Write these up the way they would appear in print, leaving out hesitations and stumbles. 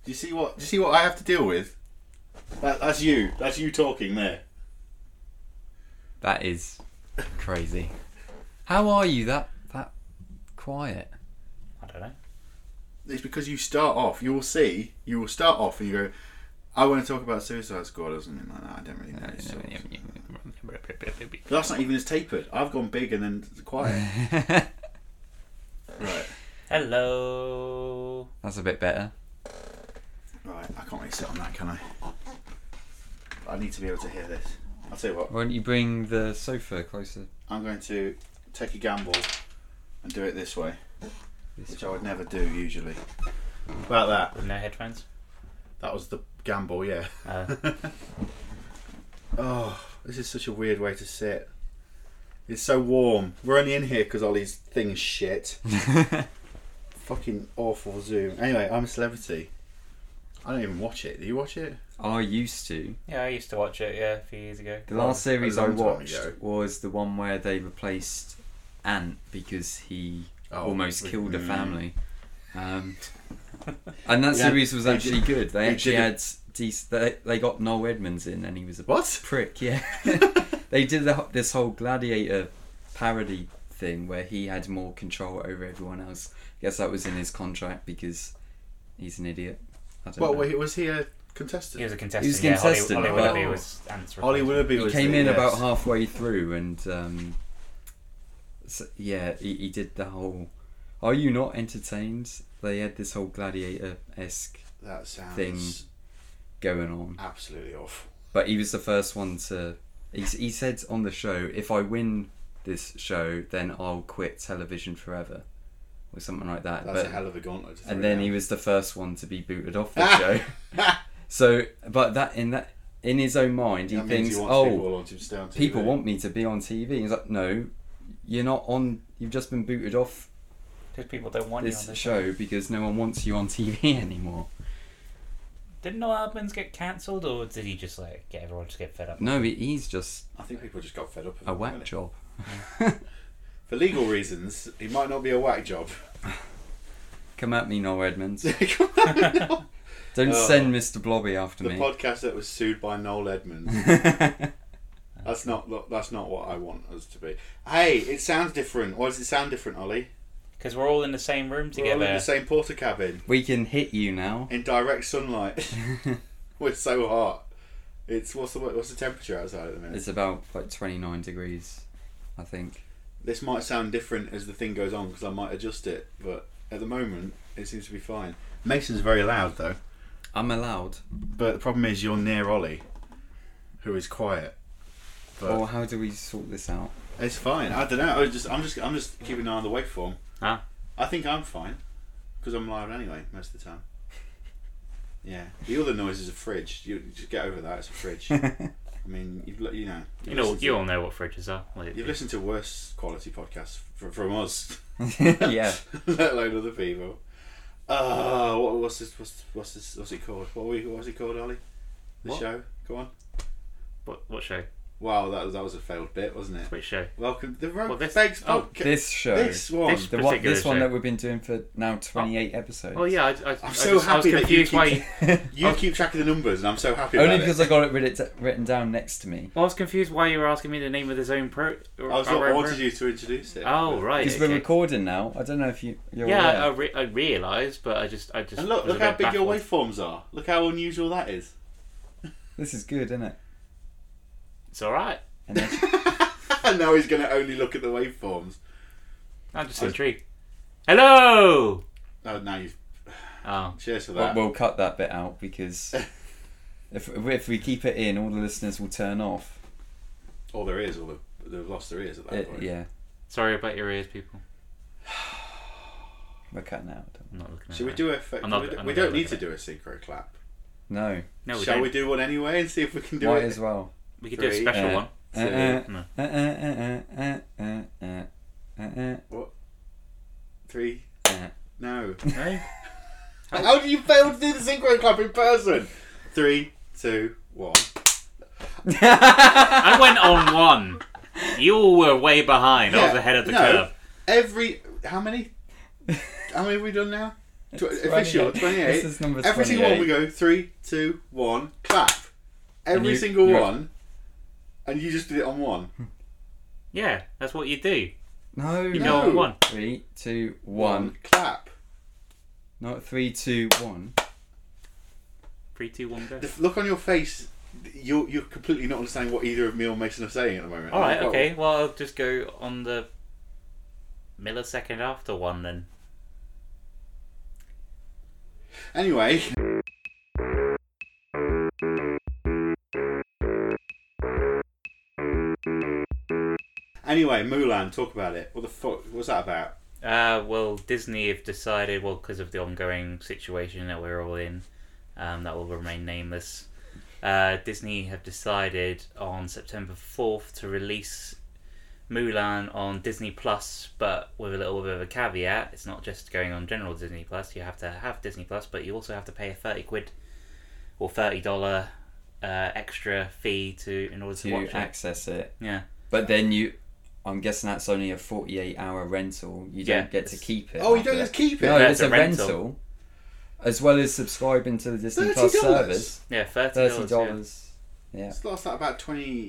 Do you see what I have to deal with? That's you. That's you talking there. That is crazy. How are you that quiet? I don't know. It's because you start off. You will start off and you go, I want to talk about Suicide Squad or something like that. I don't really know. But that's not even as tapered. I've gone big and then quiet. Right. Hello. That's a bit better. Right. I can't really sit on that, can I? I need to be able to hear this. I'll tell you what. Why don't you bring the sofa closer? I'm going to take a gamble and do it this way, which I would never do usually. About that. With no headphones? That was the gamble, yeah. Oh, this is such a weird way to sit. It's so warm. We're only in here because Ollie's thing is shit. Fucking awful Zoom. Anyway, I'm a Celebrity. I don't even watch it. Do you watch it? I used to. Yeah, I used to watch it, a few years ago. The last series a I long time watched ago. was the one where they replaced Ant because he almost killed a family. And that series was actually good. They actually had they got Noel Edmonds in, and he was a prick. Yeah, they did this whole Gladiator parody thing where he had more control over everyone else. I guess that was in his contract because he's an idiot. I don't know. Wait, was he a contestant? He was a contestant. He was a contestant. Holly Willoughby was Ant's replacement. Holly Willoughby was. He came in about halfway through, and he did the whole. Are you not entertained? They had this whole Gladiator-esque thing going on. Absolutely awful. But he was the first one to. He said on the show, "If I win this show, then I'll quit television forever," or something like that. That's a hell of a gauntlet. And then he was the first one to be booted off the show. So, but in his own mind, he thinks, people want me to be on TV. He's like, no, you're not on. You've just been booted off. Because people don't want you on the show because no one wants you on TV anymore. Didn't Noel Edmonds get cancelled, or did he just get everyone to get fed up? No, he's just. I think people just got fed up. A whack job. For legal reasons, he might not be a whack job. Come at me, Noel Edmonds. Don't send Mr. Blobby after me. The podcast that was sued by Noel Edmonds. That's not what I want us to be. Hey, it sounds different. Why does it sound different, Ollie? Because we're all in the same room together. We're all in the same porter cabin. We can hit you now. In direct sunlight. We're so hot. It's what's the temperature outside at the minute? It's about 29 degrees, I think. This might sound different as the thing goes on because I might adjust it, but at the moment it seems to be fine. Mason's very loud though. I'm allowed. But the problem is you're near Ollie, who is quiet. Well, how do we sort this out? It's fine. I don't know. I'm just keeping an eye on the waveform. Huh? I think I'm fine because I'm loud anyway most of the time. Yeah. The other noise is a fridge. You just get over that. It's a fridge. I mean, you all know what fridges are. You've listened to worse quality podcasts from us. Yeah. Let alone other people. What's it called? What's it called, Ollie? The show? Go on. What show? Wow, that was a failed bit, wasn't it? Which show? Welcome to the Rogue Begs podcast. This show. This one. This one that we've been doing for now 28 episodes. Oh yeah, I'm so happy that you keep keep track of the numbers, and I'm so happy. Only because I got it written down next to me. Well, I was confused why you were asking me the name of the zone pro. I wanted you to introduce it. Oh right, because we're recording now. I don't know if you're yeah, aware. I realised, but I just. And look how big your waveforms are. Look how unusual that is. This is good, isn't it? It's all right. And now he's going to only look at the waveforms. I'm just intrigued. Hello! Oh, now you've... Oh. Cheers for that. We'll cut that bit out because if we keep it in, all the listeners will turn off. All their ears, they've lost their ears at that point. Yeah. Sorry about your ears, people. We're cutting out. I'm not looking at Should we do we don't need to do a synchro clap. No. Shall we do one anyway and see if we can do it? Might as well. We could do a special one. What? 3? No. No? How do you fail to do the synchro clap in person? 3, 2, 1. I went on 1. You all were way behind. I was ahead of the curve. How many have we done now? Official 28. This is number 28. Every single one we go 3, 2, 1, clap. Every single one, and you just did it on one. Yeah, that's what you do. No, you go on one. 3, 2, 1, clap. Not 3, 2, 1. 3, 2, 1, go. The look on your face. You're completely not understanding what either of me or Mason are saying at the moment. Alright, okay. Well, I'll just go on the millisecond after one then. Anyway. Anyway, Mulan, talk about it. What the fuck? What's that about? Well, Disney have decided, because of the ongoing situation that we're all in, that will remain nameless. Disney have decided on September 4th to release Mulan on Disney Plus, but with a little bit of a caveat. It's not just going on general Disney Plus. You have to have Disney Plus, but you also have to pay a £30 or $30 extra fee in order to watch access it. Yeah. But then I'm guessing that's only a 48-hour rental. You don't get to keep it. Oh, you don't just keep it? No, it's a rental. As well as subscribing to the Disney Plus service. Yeah, $30. Yeah. It's lost that about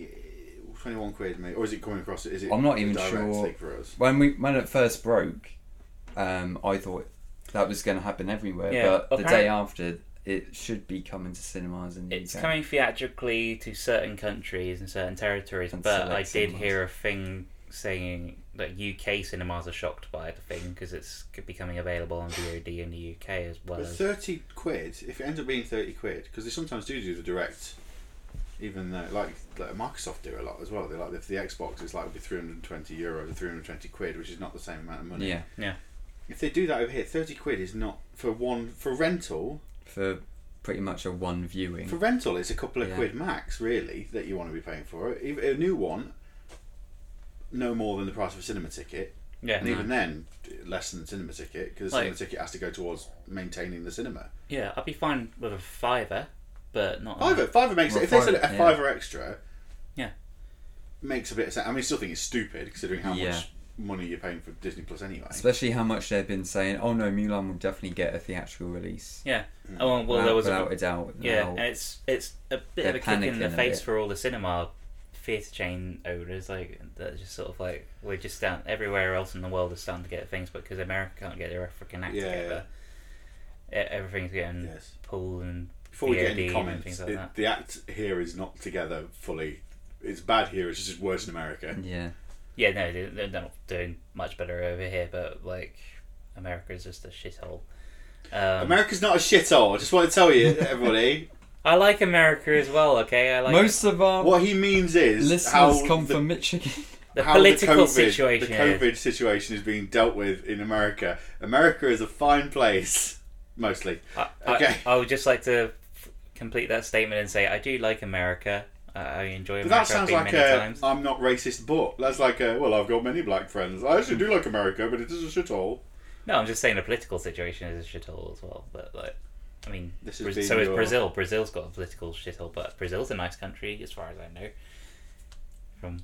21 quid, mate. Or is it coming across? Is it? I'm not even sure. For us? When it first broke, I thought that was going to happen everywhere. Yeah, but the day after, it should be coming to cinemas in the UK. It's coming theatrically to certain countries and certain territories, but I did hear a thing saying that UK cinemas are shocked by the thing because it's becoming available on VOD in the UK as well. But 30 quid, if it ends up being 30 quid, because they sometimes do the direct, even though, like Microsoft do a lot as well. They like, if the Xbox, it's like €320 or 320 quid, which is not the same amount of money. Yeah. If they do that over here, 30 quid is not for rental. For pretty much a one viewing. For rental, it's a couple of quid max, really, that you want to be paying for it. A new one, no more than the price of a cinema ticket. Yeah. And even then, less than the cinema ticket, because the cinema ticket has to go towards maintaining the cinema. Yeah, I'd be fine with a £5, but not... Fiver makes it... If they said a £5 extra... Yeah. Makes a bit of sense. I mean, I still think it's stupid, considering how much money you're paying for Disney Plus anyway. Especially how much they've been saying, oh no, Mulan will definitely get a theatrical release. Yeah. Oh, well, there was without a doubt. Yeah, and it's a bit of a kick in the face for all the cinema theatre chain owners. Like, they're just sort of like, we're just down... Everywhere else in the world is starting to get things, but because America can't get their African act together, everything's getting pulled and before we get any VOD comments, and things like that. The act here is not together fully. It's bad here, it's just worse in America. Yeah. Yeah, no, they're not doing much better over here, but, like, America's just a shithole. America's not a shithole, I just want to tell you, everybody. I like America as well, okay? I like most of our... What he means is... listeners come from Michigan. The political situation. The COVID situation is being dealt with in America. America is a fine place, mostly. I would just like to complete that statement and say, I do like America. I enjoy America. That sounds like times. I'm not racist, but that's like well, I've got many black friends. I actually do like America, but it is a shithole. No, I'm just saying the political situation is a shithole as well. But like, I mean, so is your... Brazil. Brazil's got a political shithole, but Brazil's a nice country as far as I know.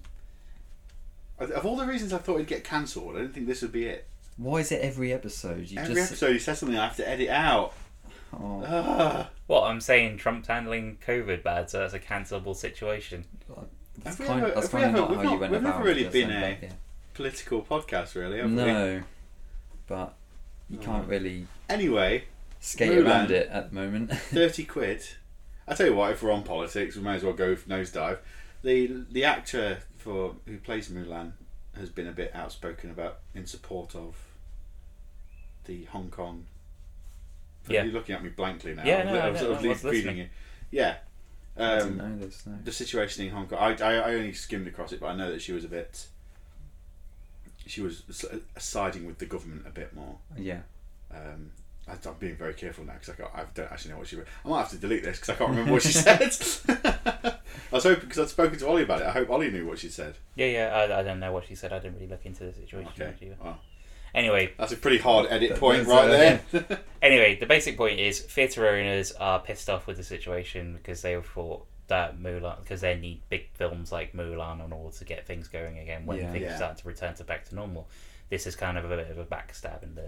Of all the reasons I thought it'd get cancelled, I didn't think this would be it. Why is it every episode? Every episode you say something I have to edit out. Oh. Well, I'm saying Trump's handling COVID bad, so that's a cancelable situation. We've never really been a political podcast, really, have we? No, but you can't really skate Mulan, around it at the moment. 30 quid. I tell you what, if we're on politics, we may as well go nosedive. The actor who plays Mulan has been a bit outspoken in support of the Hong Kong. You're looking at me blankly now. Yeah, no, I was reading you. Yeah. I didn't know this. No. The situation in Hong Kong. I only skimmed across it, but I know that she was siding with the government a bit more. Yeah. I'm being very careful now because I don't actually know what she wrote. I might have to delete this because I can't remember what she said. I was hoping, because I'd spoken to Ollie about it, I hope Ollie knew what she said. Yeah, I don't know what she said. I didn't really look into the situation. Okay. Well, anyway, that's a pretty hard edit point right there. Anyway, the basic point is theatre owners are pissed off with the situation because they thought that Mulan, because they need big films like Mulan in order to get things going again when things start to return back to normal. This is kind of a bit of a backstab in the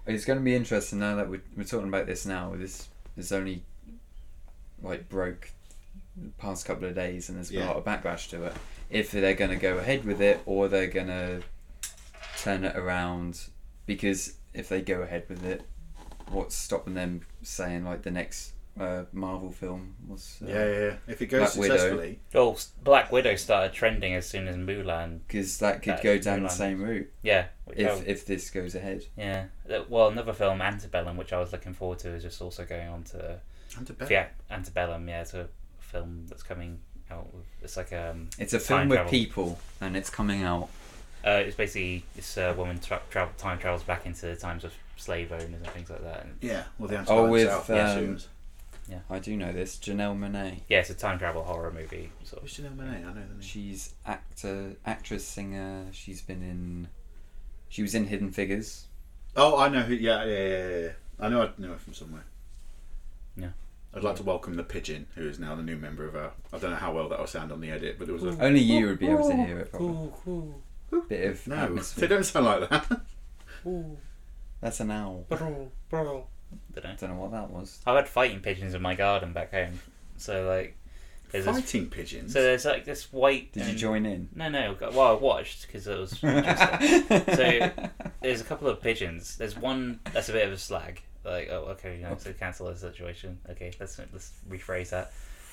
It's going to be interesting now that we're talking about this now. This is only like broke the past couple of days, and there's been a lot of backlash to it. If they're going to go ahead with it, or they're going to turn it around, because if they go ahead with it, what's stopping them saying like the next Marvel film was? If it goes Black successfully. Well, Black Widow started trending as soon as Mulan, because that could go down Mulan. The same route. Yeah. If this goes ahead. Yeah. Well, another film, Antebellum, which I was looking forward to, is just also going on to. Antebellum. Yeah, Antebellum. Yeah, it's a film that's coming out. It's like It's a film with people, and it's coming out. It's basically this woman time travels back into the times of slave owners and things like that. And well, the Antebellum with I do know this, Janelle Monáe. Yeah, it's a time travel horror movie. Who's Janelle Monáe? I know the name. She's actress, singer. She was in Hidden Figures. Oh, I know who. Yeah. I know her from somewhere. Yeah. I'd like to welcome the pigeon, who is now the new member of our. I don't know how well that will sound on the edit, but there was only you would be able to hear it. Probably. Bit of atmosphere. They don't sound like that. That's an owl. Don't know what that was. I've had fighting pigeons in my garden back home. So like, fighting pigeons. So there's like this white. Did you join in? No. Well, I watched because it was interesting. So there's a couple of pigeons. There's one that's a bit of a slag. Like, oh, okay, so cancel the situation. Okay, let's rephrase that.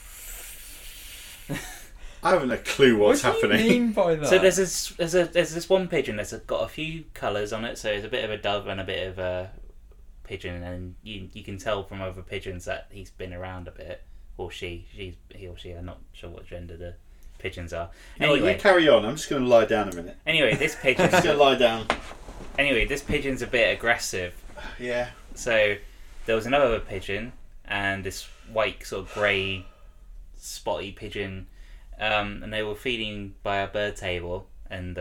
I haven't a clue what's happening. What do you mean by that? So there's this one pigeon that's got a few colours on it. So it's a bit of a dove and a bit of a pigeon, and you can tell from other pigeons that he's been around a bit, or he or she. I'm not sure what gender the pigeons are. Anyway, you carry on. I'm just going to lie down a minute. Anyway, this pigeon. I'm just going to lie down. Anyway, this pigeon's a bit aggressive. Yeah. So there was another pigeon and this white sort of grey spotty pigeon, and they were feeding by a bird table, and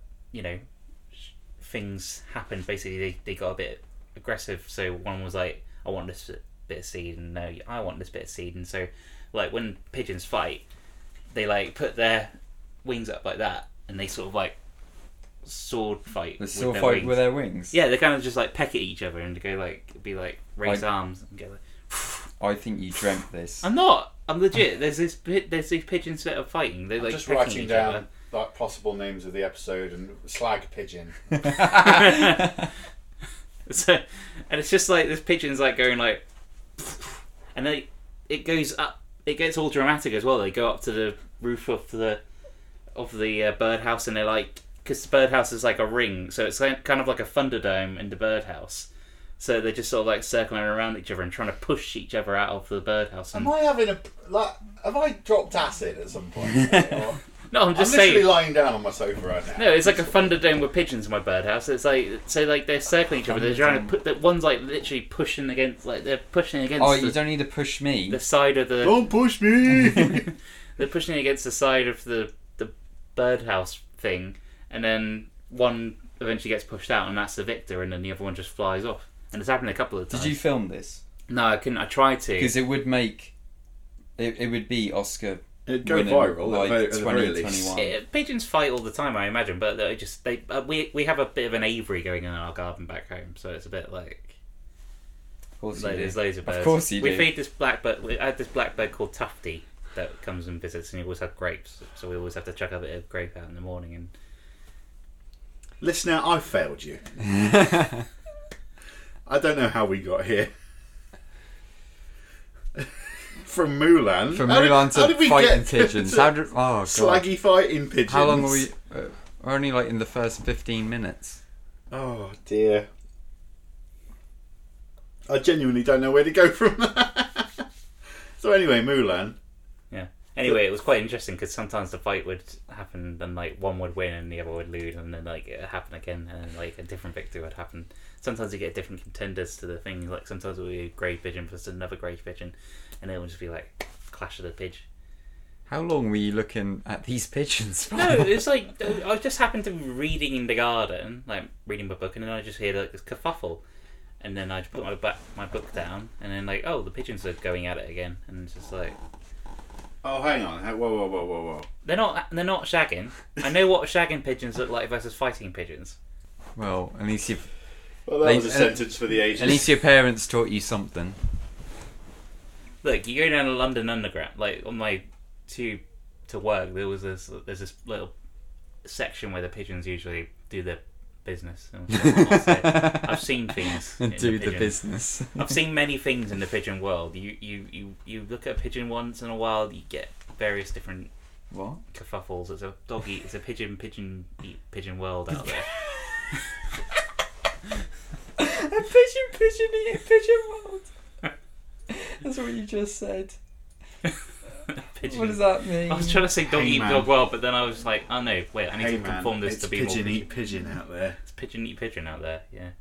things happened. Basically, they got a bit aggressive. So one was like, I want this bit of seed, and no, I want this bit of seed. And so like when pigeons fight, they like put their wings up like that, and they sort of like sword fight. With their wings. Yeah, they kind of just like peck at each other and go like raise arms and go like. I think you dreamt this. I'm not. I'm legit. There's these pigeons that are fighting. They're like just writing down other. Like possible names of the episode and slag pigeon. So, and it's just like this pigeon's like going like, and then it goes up. It gets all dramatic as well. They go up to the roof of the birdhouse, and they're like, because the birdhouse is like a ring, so it's kind of like a Thunderdome in the birdhouse. So they're just sort of like circling around each other and trying to push each other out of the birdhouse. Am I having have I dropped acid at some point? No, I'm just literally lying down on my sofa right now. No, it's like a Thunderdome with pigeons in my birdhouse. It's like they're circling each other. They're trying to put the one's like literally pushing against. Oh, you don't need to push me. The side of the. Don't push me. They're pushing against the side of the birdhouse thing, and then one eventually gets pushed out, and that's the victor, and then the other one just flies off. And it's happened a couple of times. Did you film this? No, I couldn't. I tried to. Because it would make... It would be Oscar... It'd go viral, like 2021. Pigeons fight all the time, I imagine, but we have a bit of an aviary going on in our garden back home, so it's a bit like... Of course like, there's loads of birds. Of course you do. We feed this blackbird... We had this blackbird called Tufty that comes and visits, and he always had grapes, so we always have to chuck a bit of grape out in the morning. And listener, I failed you. I don't know how we got here. From Mulan. From Mulan to fighting pigeons. Oh, God. Slaggy fighting pigeons. How long are we... we're only like in the first 15 minutes. Oh, dear. I genuinely don't know where to go from that. So anyway, Mulan. Yeah. Anyway, it was quite interesting because sometimes the fight would happen and like one would win and the other would lose, and then like it would happen again and like a different victory would happen. Sometimes you get different contenders to the thing. Like sometimes it would be a grey pigeon versus another grey pigeon, and it would just be like clash of the pigeon. How long were you looking at these pigeons for? No, it's like I just happened to be reading in the garden, like reading my book, and then I just hear like this kerfuffle, and then I just put my book down, and then like, oh, the pigeons are going at it again, and it's just like, oh, hang on, whoa. They're not shagging. I know what shagging pigeons look like versus fighting pigeons. Well, at least you've Well, that was a sentence for the ages. At least your parents taught you something. Look, you go down to London Underground, like on my tube to work. There's this little section where the pigeons usually do their business. I've seen things do the business. I've seen many things in the pigeon world. You look at a pigeon once in a while, you get various different kerfuffles. It's a pigeon world out there. A pigeon world. That's what you just said. What does that mean? I was trying to say dog eat dog world, but then I was like, oh no, wait, I need to conform this to be pigeon more eat pigeon out there. It's pigeon eat pigeon out there, yeah.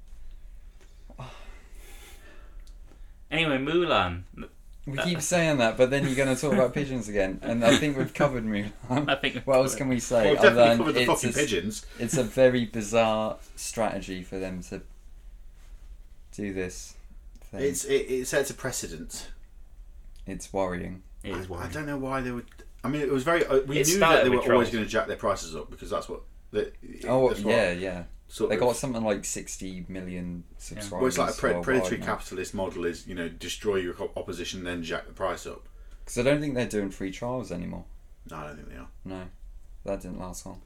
Anyway, Mulan. We keep saying that, but then you're going to talk about pigeons again, and I think we've covered Mulan. What else can we say? Well, we've definitely covered the fucking pigeons. It's a very bizarre strategy for them to do this thing. It sets a precedent. It's worrying. It is worrying. I don't know why they would. I mean, it was very. We knew that they were always going to jack their prices up because that's what. Yeah. They got of, something like 60 million subscribers. Well, it's like a predatory capitalist model is, destroy your opposition, then jack the price up. Because I don't think they're doing free trials anymore. No, I don't think they are. No, that didn't last long.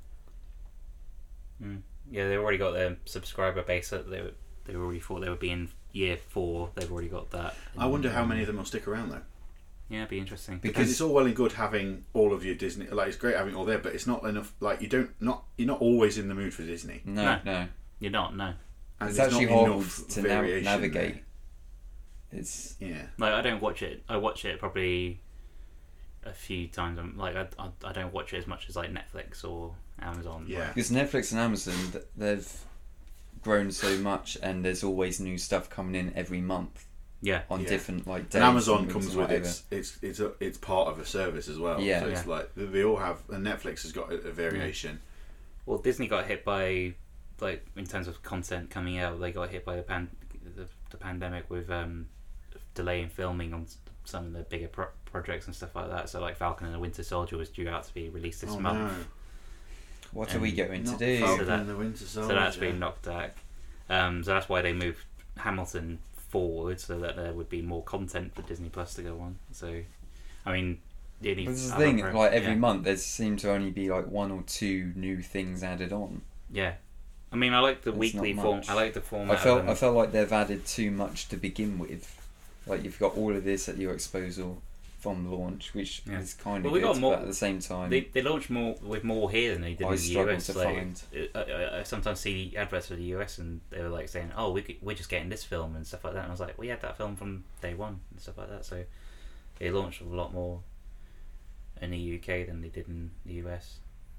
Yeah, they've already got their subscriber base that they already thought they would be in year 4. They've already got that. I wonder how many of them will stick around though. Yeah, it'd be interesting. Because it's all well and good having all of your Disney. Like, it's great having it all there, but it's not enough. Like, you're not always in the mood for Disney. No, you're not. No, and it's actually hard to navigate. It's Like, I don't watch it. I watch it probably a few times. Like, I don't watch it as much as like Netflix or Amazon. Yeah, because Netflix and Amazon, they've grown so much, and there's always new stuff coming in every month. Yeah, on different like days. And Amazon comes with it's part of a service as well. Yeah, so it's like they all have. And Netflix has got a variation. Well, Disney got hit by, like, in terms of content coming out, they got hit by the pandemic with delay in filming on some of the bigger projects and stuff like that. So like Falcon and the Winter Soldier was due out to be released this month. No. What are we going to do? Falcon and the Winter Soldier. So that's been knocked back. So that's why they moved Hamilton forward, so that there would be more content for Disney Plus to go on. So, I mean, this is the thing. Like every month, there seem to only be like 1 or 2 new things added on. Yeah, I mean, I like the weekly form. I like the format. I felt like they've added too much to begin with. Like, you've got all of this at your disposal from launch, which is kind of good, but at the same time, they launched more with more here than they did in the US. To like, find. I sometimes see adverts for the US, and they were like saying, "Oh, we're just getting this film and stuff like that." And I was like, "We had that film from day one and stuff like that." So they launched a lot more in the UK than they did in the US.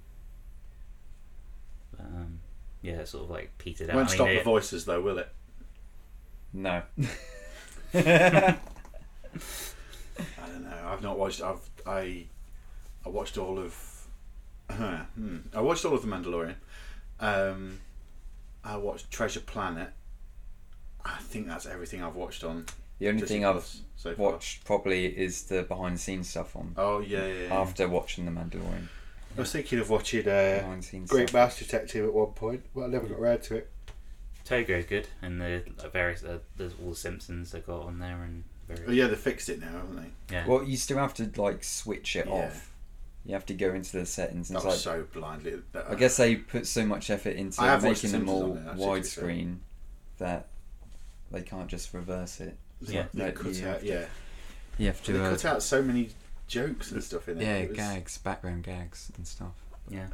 But, yeah, it sort of like petered out. Won't stop the voices though, will it? No. I don't know. I've not watched. I watched all of. I watched all of The Mandalorian. I watched Treasure Planet. I think that's everything I've watched on. The only thing I've watched properly is the behind the scenes stuff on. Oh yeah. After watching The Mandalorian. I was thinking of watching Great Mouse Detective at one point, but I never got around to it. Togo's good, and the various there's all the Simpsons they got on there, and they fixed it now, haven't they? Yeah. Well, you still have to like switch it off. You have to go into the settings. And it's so blindly. I guess they put so much effort into making them all widescreen that they can't just reverse it. Yeah, you have to. They cut out so many jokes and stuff in it. Yeah, gags, background gags and stuff. Yeah.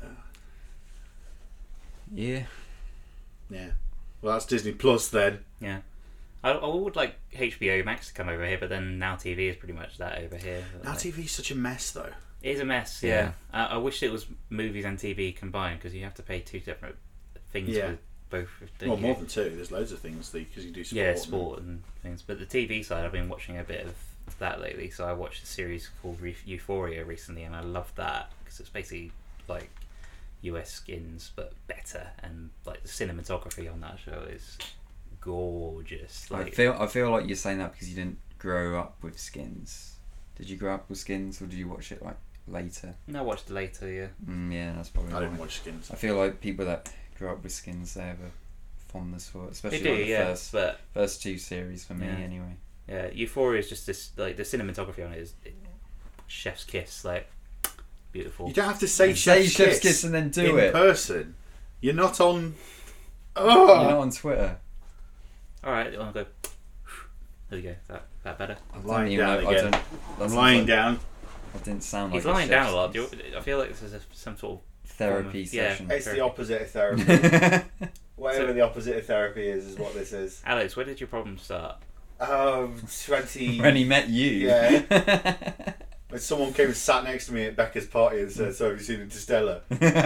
Yeah. Well, that's Disney Plus then. Yeah. I would like HBO Max to come over here, but then Now TV is pretty much that over here. Now TV is such a mess, though. It is a mess, yeah. I wish it was movies and TV combined, because you have to pay 2 separate things for both. Well, more than 2. There's loads of things because you do sport. Yeah, sport and things. But the TV side, I've been watching a bit of that lately. So I watched a series called Euphoria recently, and I loved that because it's basically like US Skins but better, and like the cinematography on that show is gorgeous. Like, I feel like you're saying that because you didn't grow up with Skins. Did you grow up with Skins, or did you watch it like later? No, I watched it later. Yeah. Yeah, that's probably. I didn't watch Skins. I feel like people that grew up with Skins, they have a fondness for it, especially the first two series for me anyway. Yeah, Euphoria is just this, like, the cinematography on it is chef's kiss, like, beautiful. You don't have to say chef's kiss and then do it in person. You're not on. You're not on Twitter. All right, I'll go. There you go. That better. I'm lying down again. I'm lying down. That didn't sound like. He's lying down a lot. I feel like this is some sort of therapy session. It's the opposite of therapy. Whatever the opposite of therapy is what this is. Alex, where did your problem start? 20. When he met you. Yeah. When someone came and sat next to me at Becca's party and said, "So have you seen Interstellar?"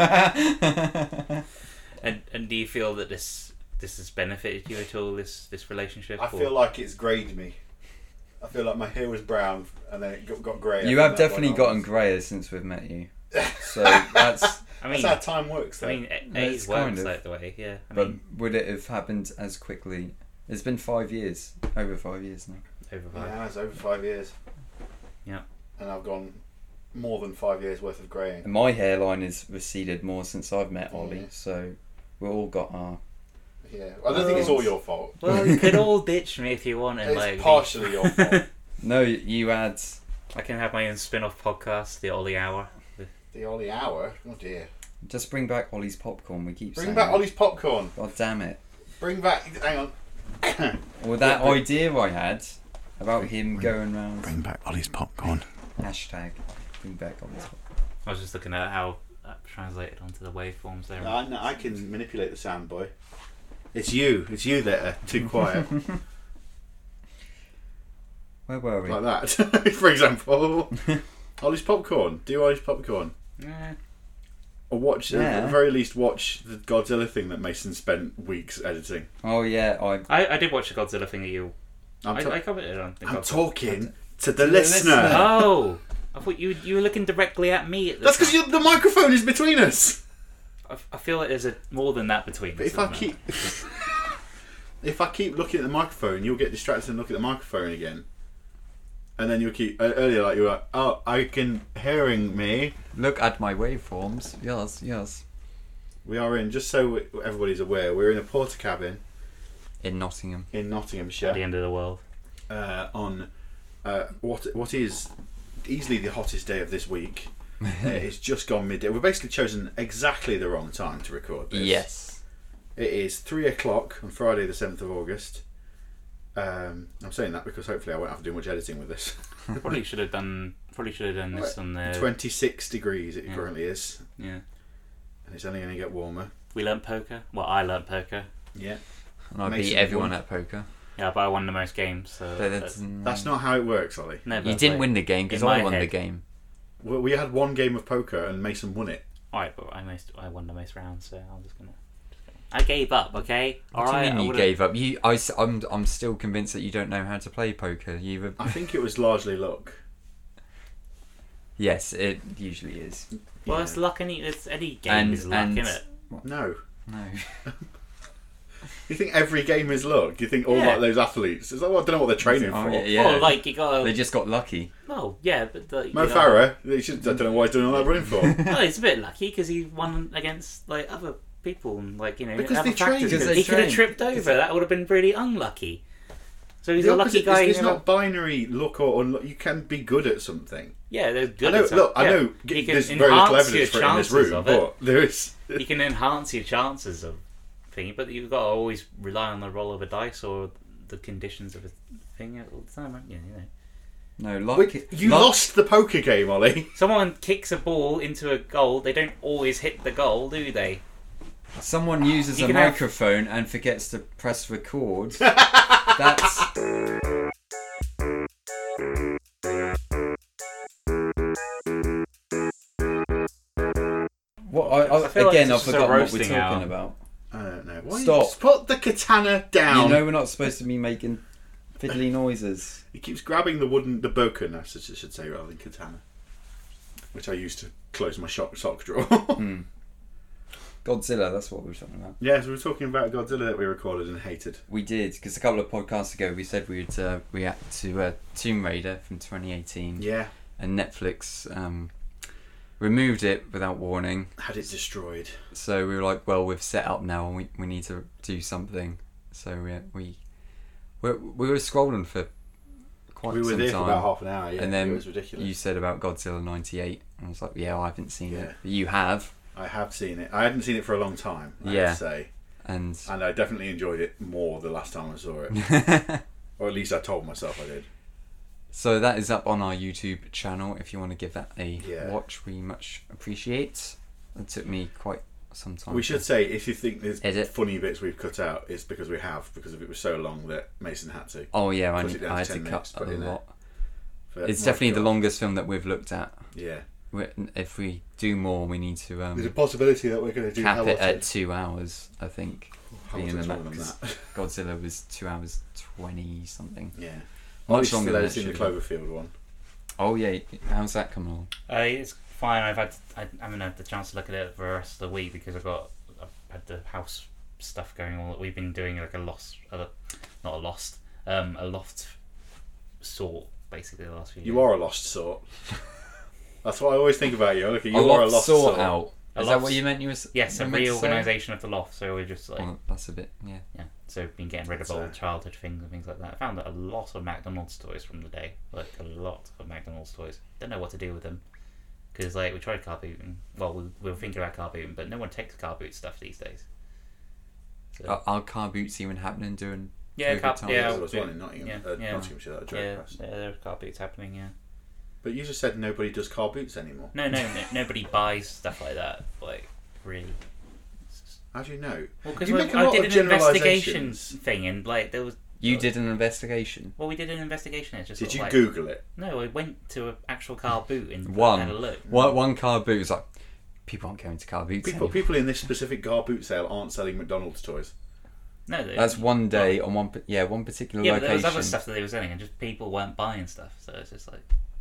And do you feel that this has benefited you at all? This relationship? I feel like it's greyed me. I feel like my hair was brown and then it got grey. You have definitely gotten greyer since we've met you. So that's. That's how time works. Though. I mean, age works like the way. Yeah. But would it have happened as quickly? It's been 5 years. Over 5 years now. Over 5. Yeah, it's over 5 years. Yeah. And I've gone more than 5 years worth of greying. And my hairline has receded more since I've met Ollie, so we've all got our... Yeah, I don't think it's all your fault. Well, you could all ditch me if you want. And it's partially your fault. No, you had... I can have my own spin-off podcast, The Ollie Hour. The Ollie Hour? Oh dear. Just bring back Ollie's Popcorn, we keep saying. Bring back Ollie's Popcorn. God damn it. Bring back... Hang on. Well, that idea I had about him going round... Bring back Ollie's Popcorn. Hashtag bring back Ollie's Popcorn. I was just looking at how that translated onto the waveforms there. No, I can manipulate the sound, boy. It's you that are too quiet. Where were we? Like that, for example. Ollie's Popcorn. Do Ollie's Popcorn. Yeah. Or watch, at the very least, watch the Godzilla thing that Mason spent weeks editing. Oh, yeah. I did watch the Godzilla thing at you. I commented on the I'm Godzilla. talking to the listener. Oh! I thought you were looking directly at me at the That's because the microphone is between us. I feel like there's more than that between us. If I keep looking at the microphone, you'll get distracted and look at the microphone again. And then you'll keep... earlier, like, you were like, oh, I can... Hearing me. Look at my waveforms. Yes. We are in, just so everybody's aware, we're in a porter cabin. In Nottingham. In Nottinghamshire. At the end of the world. On what is easily the hottest day of this week. It's just gone midday. We've basically chosen exactly the wrong time to record this. Yes. It is 3 o'clock on Friday the 7th of August. I'm saying that because hopefully I won't have to do much editing with this. Probably should have done this on the 26 degrees it currently is. Yeah. And it's only going to get warmer. We learnt poker. Well, I learnt poker. Yeah. And I beat everyone at poker. Yeah, but I won the most games. So that's not how it works, Ollie. Never. You didn't win the game because I won the game. Well, we had one game of poker and Mason won it. Alright, but I won the most rounds, so I'm just gonna. I gave up, okay? What do you mean you gave up? I'm still convinced that you don't know how to play poker. I think it was largely luck. Yes, it usually is. Well, it's luck. Any game is luck, isn't it? No. No. You think every game is luck? You think all like those athletes? It's like, well, I don't know what they're training for. Yeah. Oh, like you got. They just got lucky. Oh yeah, but Mo Farah. I don't know why he's doing all that running for. Well, he's a bit lucky because he won against like other people and because they trained. He could have tripped over. That would have been really unlucky. So he's a lucky guy. It's not binary luck or unluck. You can be good at something. Yeah, they're good. I know. There's very little evidence for it in this room, but there is. You can enhance your chances of thingy, but you've got to always rely on the roll of a dice or the conditions of a thing all the time, haven't you? No, luck. You lost the poker game, Ollie. Someone kicks a ball into a goal. They don't always hit the goal, do they? Someone uses a microphone and forgets to press record. That's... I forgot what we're talking about. I don't know. Stop. Put the katana down. You know we're not supposed to be making fiddly noises. He keeps grabbing the bokken, I should say, rather than katana. Which I used to close my sock drawer. Godzilla, that's what we were talking about. Yes, we were talking about Godzilla that we recorded and hated. We did, because a couple of podcasts ago we said we would react to Tomb Raider from 2018. Yeah. And Netflix removed it without warning. Had it destroyed. So we were like, well, we've set up now and we need to do something. So we were scrolling for quite some time. We were there for about half an hour, and then it was ridiculous. You said about Godzilla 98, and I was like, yeah, I haven't seen it. But you have. I have seen it. I hadn't seen it for a long time, I have to say. And I definitely enjoyed it more the last time I saw it. Or at least I told myself I did. So that is up on our YouTube channel. If you want to give that a watch, we much appreciate. It took me quite some time. We should say, if you think there's funny bits we've cut out, it's because we have, because it was so long that Mason had to. Oh yeah, I had to cut a lot. It's definitely the longest film that we've looked at. Yeah. If we do more, we need to. There's a possibility that we're going to do cap it at 2 hours. I think. That. Godzilla was 2 hours 20 something. Yeah. Much longer than in the Cloverfield one. Oh yeah, how's that coming along? It's fine. I haven't had the chance to look at it for the rest of the week because I've had the house stuff going on. We've been doing like a loft sort basically the last few years. You are a lost sort. That's what I always think about you. Look, you are a lost sort out. Is that what you meant? Yes, a reorganisation of the loft. So we're just like. Oh, that's a bit, yeah. Yeah. So been getting rid of old childhood things and things like that. I found a lot of McDonald's toys from the day. Like a lot of McDonald's toys. Don't know what to do with them because like we tried car booting. Well, we were thinking about car booting, but no one takes car boot stuff these days. So. Are car boots even happening during? Yeah, there was one in Nottingham. Nottinghamshire that I drove past. Yeah, there's car boots happening. Yeah. But you just said nobody does car boots anymore. No, nobody buys stuff like that. Like, really. How do you know? Well, because I did an investigation thing, and like there was. You did an investigation. Well, we did an investigation. It's just. Did you Google it? No, I went to an actual car boot and had a look. One car boot is like, people aren't going to car boots. People in this specific car boot sale aren't selling McDonald's toys. No, that's one day on one particular location. Yeah, but there was other stuff that they were selling, and just people weren't buying stuff. So it's just like.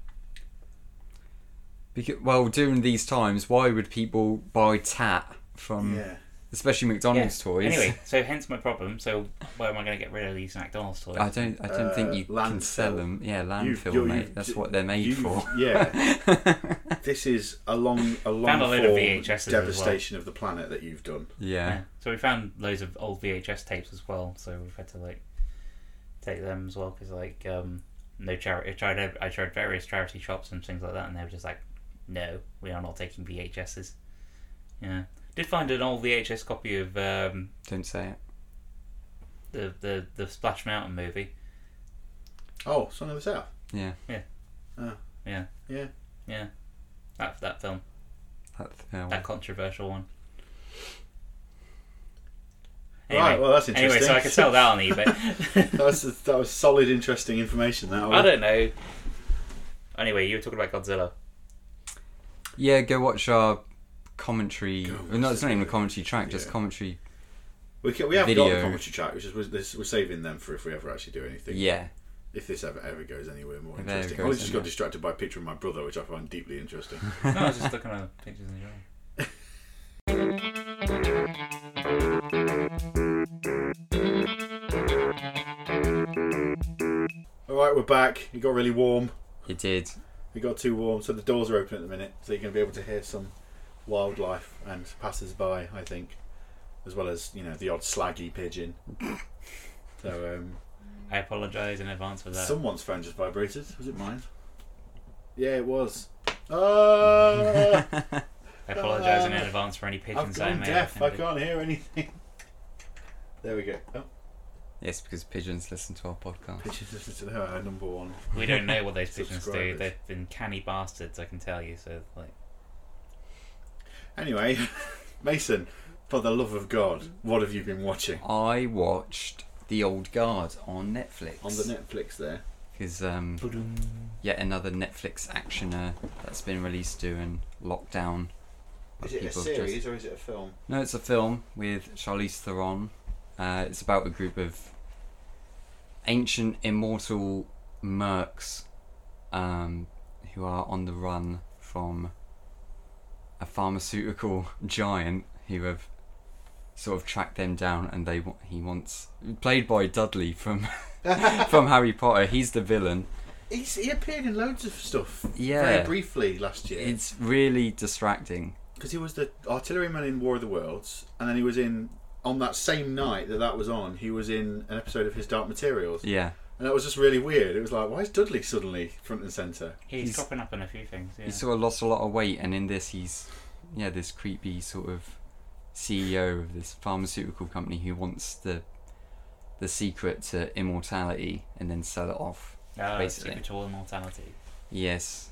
Well, during these times, why would people buy tat from, especially McDonald's toys? Anyway, so hence my problem. So where am I going to get rid of these McDonald's toys? I don't think you can sell them. Yeah, landfill, mate. That's what they're made for. Yeah. This is a long form devastation of the planet that you've done. Yeah. So we found loads of old VHS tapes as well. So we've had to like take them as well because like no charity. I tried various charity shops and things like that, and they were just like. No, we are not taking VHSs. Yeah, did find an old VHS copy of. Don't say it. The Splash Mountain movie. Oh, Song of the South. Yeah. Yeah. Oh. Yeah. Yeah. Yeah. That film. That controversial one. Anyway, right, well that's interesting. Anyway, so I could sell that on eBay. that was solid, interesting information. I don't know. Anyway, you were talking about Godzilla. Yeah, go watch our commentary. No, it's not even a commentary track, just commentary. We have got the commentary track, which is we're saving them for if we ever actually do anything. Yeah. If this ever goes anywhere more interesting. I just got distracted by a picture of my brother, which I find deeply interesting. No, I was just looking at pictures in the Alright, we're back. It got really warm. It did. It got too warm, so the doors are open at the minute, so you're going to be able to hear some wildlife and passers-by, I think, as well as the odd slaggy pigeon. So I apologise in advance for that. Someone's phone just vibrated. Was it mine? Yeah, it was. I apologise in advance for any pigeons I may have offended. I can't hear anything. There we go. Oh. Yes, because pigeons listen to our podcast. Pigeons listen to our number one. We don't know what those pigeons do. They've been canny bastards, I can tell you. So, like. Anyway, Mason, for the love of God, what have you been watching? I watched The Old Guard on Netflix. On the Netflix there. Because yet another Netflix actioner that's been released during lockdown. Is it a series or is it a film? No, it's a film with Charlize Theron. It's about a group of ancient immortal mercs who are on the run from a pharmaceutical giant who have sort of tracked them down, and he wants, played by Dudley from from Harry Potter. He's the villain. He appeared in loads of stuff. Yeah. Very briefly last year. It's really distracting. Because he was the artilleryman in War of the Worlds, and then he was in, on that same night that was on, he was in an episode of His Dark Materials. Yeah. And that was just really weird. It was like, why is Dudley suddenly front and centre? He's cropping up in a few things, yeah. He sort of lost a lot of weight, and in this he's, this creepy sort of CEO of this pharmaceutical company who wants the secret to immortality and then sell it off. Basically. Secret to all immortality. Yes.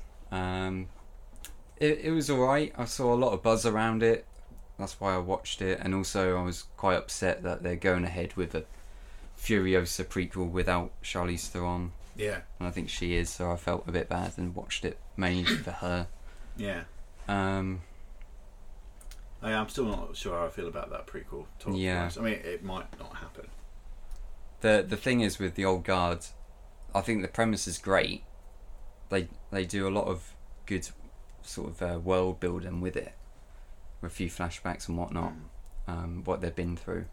It was alright. I saw a lot of buzz around it. That's why I watched it. And also I was quite upset that they're going ahead with a Furiosa prequel without Charlize Theron. Yeah. And I think she is, so I felt a bit bad and watched it mainly for her. Yeah. I'm still not sure how I feel about that prequel. I mean, it might not happen. The thing is with the Old Guard, I think the premise is great. They do a lot of good sort of world building with it, with a few flashbacks and whatnot, what they've been through.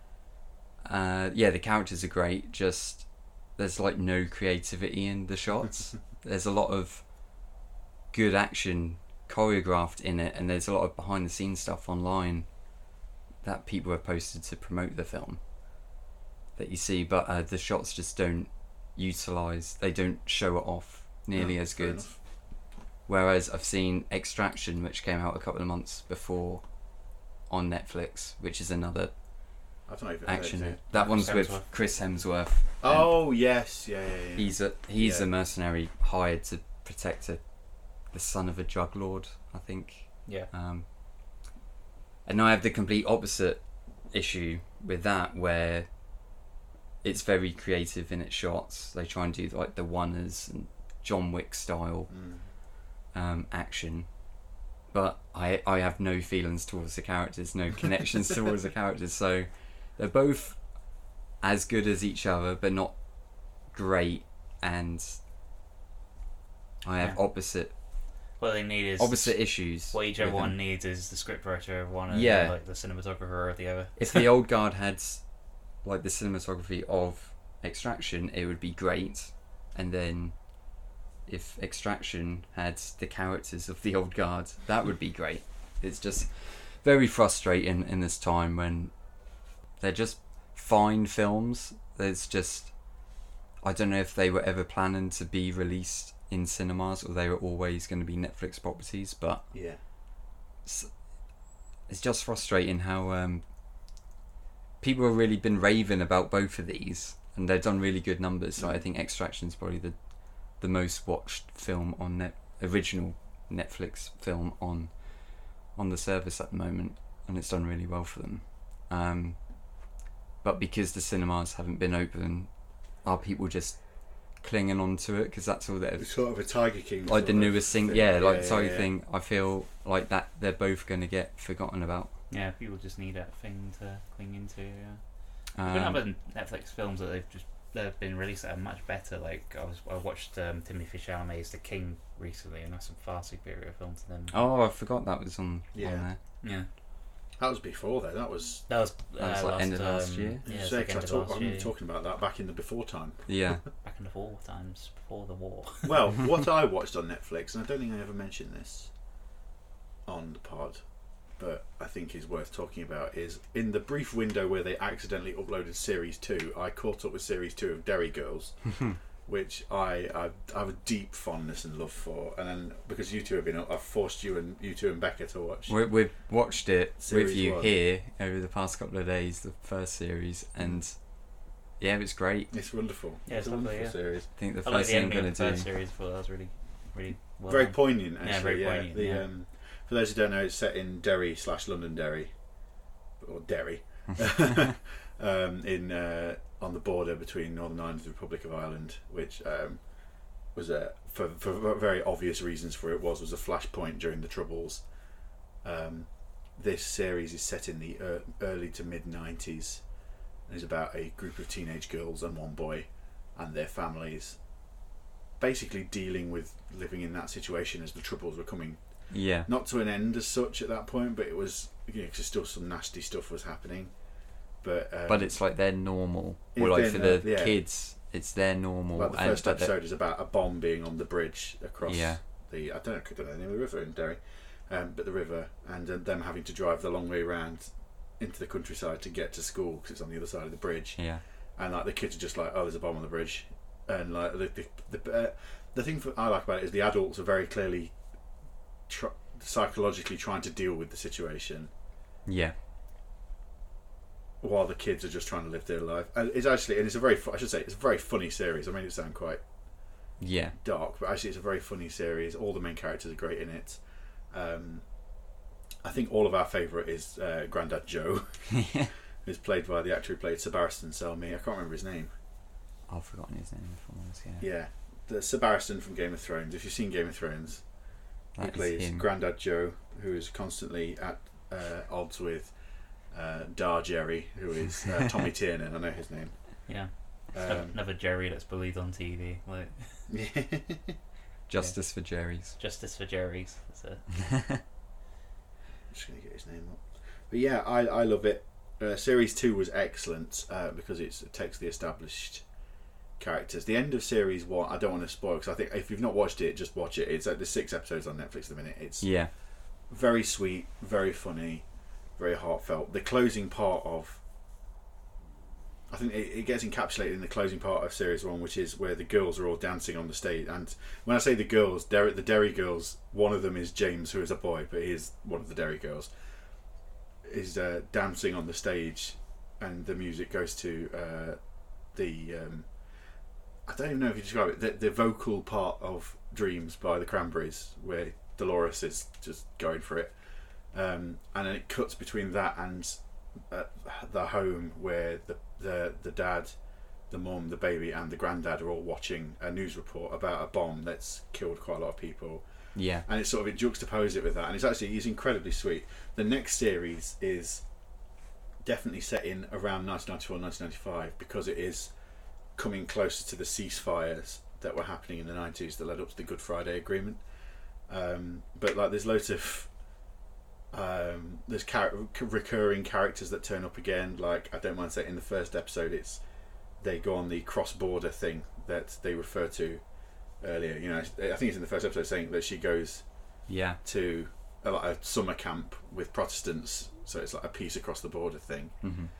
The characters are great. Just there's like no creativity in the shots. There's a lot of good action choreographed in it, and there's a lot of behind the scenes stuff online that people have posted to promote the film that you see, but the shots just don't show it off nearly as good. Enough. Whereas I've seen Extraction, which came out a couple of months before on Netflix, which is another action. That one's with Chris Hemsworth. Oh yes, yeah. He's a mercenary hired to protect the son of a drug lord, I think. Yeah. And I have the complete opposite issue with that, where it's very creative in its shots. They try and do like the Oners and John Wick style action, but I have no feelings towards the characters, no connections towards the characters. So they're both as good as each other, but not great. And I have opposite. What they need is opposite issues. What each one needs is the scriptwriter of one and like the cinematographer of the other. If the Old Guard had like the cinematography of Extraction, it would be great, and then if Extraction had the characters of the Old Guard, that would be great. It's just very frustrating in this time when they're just fine films. There's just, I don't know if they were ever planning to be released in cinemas or they were always going to be Netflix properties, but it's just frustrating how people have really been raving about both of these, and they've done really good numbers. So I think Extraction's probably the most watched film on original Netflix film on the service at the moment, and it's done really well for them. But because the cinemas haven't been open, are people just clinging on to it because that's all they're sort of a Tiger King, like the newest thing, the Tiger thing. I feel like that they're both going to get forgotten about. Yeah, people just need that thing to cling into. Yeah, been other Netflix films that they've been released that are much better. Like I watched Timothée Chalamet's The King recently, and that's a far superior film to them. Oh, I forgot that was on there. Yeah. That was before though. That was like end of last year. Yeah, I'm talking about that back in the before time. Yeah. Back in the war times, before the war. Well, what I watched on Netflix, and I don't think I ever mentioned this on the pod, but I think is worth talking about, is in the brief window where they accidentally uploaded Series 2, I caught up with Series 2 of Derry Girls, which I have a deep fondness and love for. And then because you two have been, I've forced you two and Becca to watch. We've watched it Series with you 1 here over the past couple of days, the first series, and yeah, it was great. It's wonderful. Yeah, it's a wonderful series. I think the first thing I'm going to do. First series, but that was really, really well very done. poignant. Actually, yeah, very poignant. For those who don't know, it's set in Derry/Londonderry, or Derry, on the border between Northern Ireland and the Republic of Ireland, which was for very obvious reasons was a flashpoint during the Troubles. This series is set in the early to mid 90s, and is about a group of teenage girls and one boy and their families, basically dealing with living in that situation as the Troubles were coming. Yeah. Not to an end as such at that point, but it was, because still some nasty stuff was happening. But it's like they're normal, or like for the kids, it's their normal. Like the first episode is about a bomb being on the bridge across Yeah. the I don't know the name of the river in Derry, but the river, and them having to drive the long way around into the countryside to get to school because it's on the other side of the bridge. Yeah. And like the kids are just like, oh, there's a bomb on the bridge, and like the thing I like about it is the adults are very clearly psychologically trying to deal with the situation. Yeah. While the kids are just trying to live their life, and it's a very it's a very funny series. I made it sound quite dark, but actually it's a very funny series. All the main characters are great in it. I think all of our favourite is Grandad Joe, who's played by the actor who played Sebastian Selmy. I can't remember his name. I've forgotten his name. Yeah, the Sebastian from Game of Thrones. If you've seen Game of Thrones, he plays Grandad Joe, who is constantly at odds with Dar Jerry, who is Tommy Tiernan. I know his name. Yeah. Another Jerry that's bullied on TV. Like Justice for Jerry's. Justice for Jerry's. That's it. I'm just going to get his name up. But yeah, I love it. Series 2 was excellent because it takes the established characters. The end of Series 1, I don't want to spoil because I think if you've not watched it, just watch it. It's like there's 6 episodes on Netflix at the minute. It's very sweet, very funny, very heartfelt. The closing part of, I think it gets encapsulated in the closing part of Series 1, which is where the girls are all dancing on the stage. And when I say the girls, the Derry girls, one of them is James, who is a boy, but he is one of the Derry girls, is dancing on the stage, and the music goes to I don't even know if you describe it, the vocal part of Dreams by the Cranberries, where Dolores is just going for it. And then it cuts between that and the home where the dad, the mum, the baby and the granddad are all watching a news report about a bomb that's killed quite a lot of people. Yeah. And it's sort of, it juxtaposes it with that, and it's incredibly sweet. The next series is definitely set in around 1994, 1995 because it is coming closer to the ceasefires that were happening in the 90s that led up to the Good Friday Agreement. But like there's loads of there's recurring characters that turn up again. Like, I don't mind saying, in the first episode they go on the cross-border thing that they refer to earlier. You know, I think it's in the first episode saying that she goes to a summer camp with Protestants, so it's like a peace across the border thing.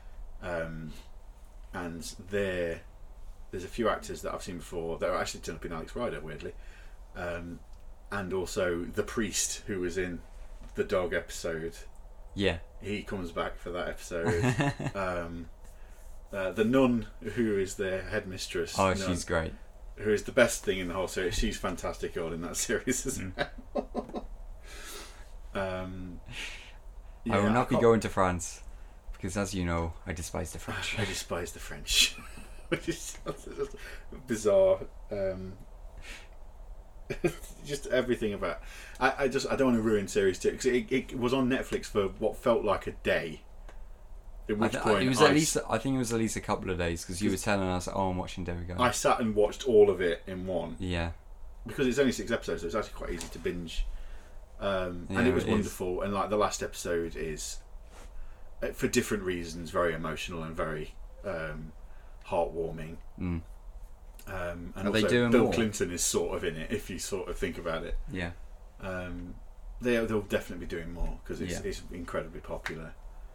And there's a few actors that I've seen before that are actually turned up in Alex Rider, weirdly, and also the priest who was in the dog episode. He comes back for that episode. The nun who is their headmistress, she's great, who is the best thing in the whole series. She's fantastic all in that series as well. I will not be going to France because, as you know, I despise the French. I despise the French. Which is bizarre. Just everything about. I don't want to ruin Series 2 because it was on Netflix for what felt like a day. At which point, I think it was at least a couple of days because you were telling us, "Oh, I'm watching Derry Girl." I sat and watched all of it in one. Yeah. Because it's only 6 episodes, so it's actually quite easy to binge. And it was wonderful. And like the last episode is, for different reasons, very emotional and very heartwarming. And are also they doing Bill more? Clinton is sort of in it if you sort of think about it. Yeah. They'll definitely be doing more because it's incredibly popular.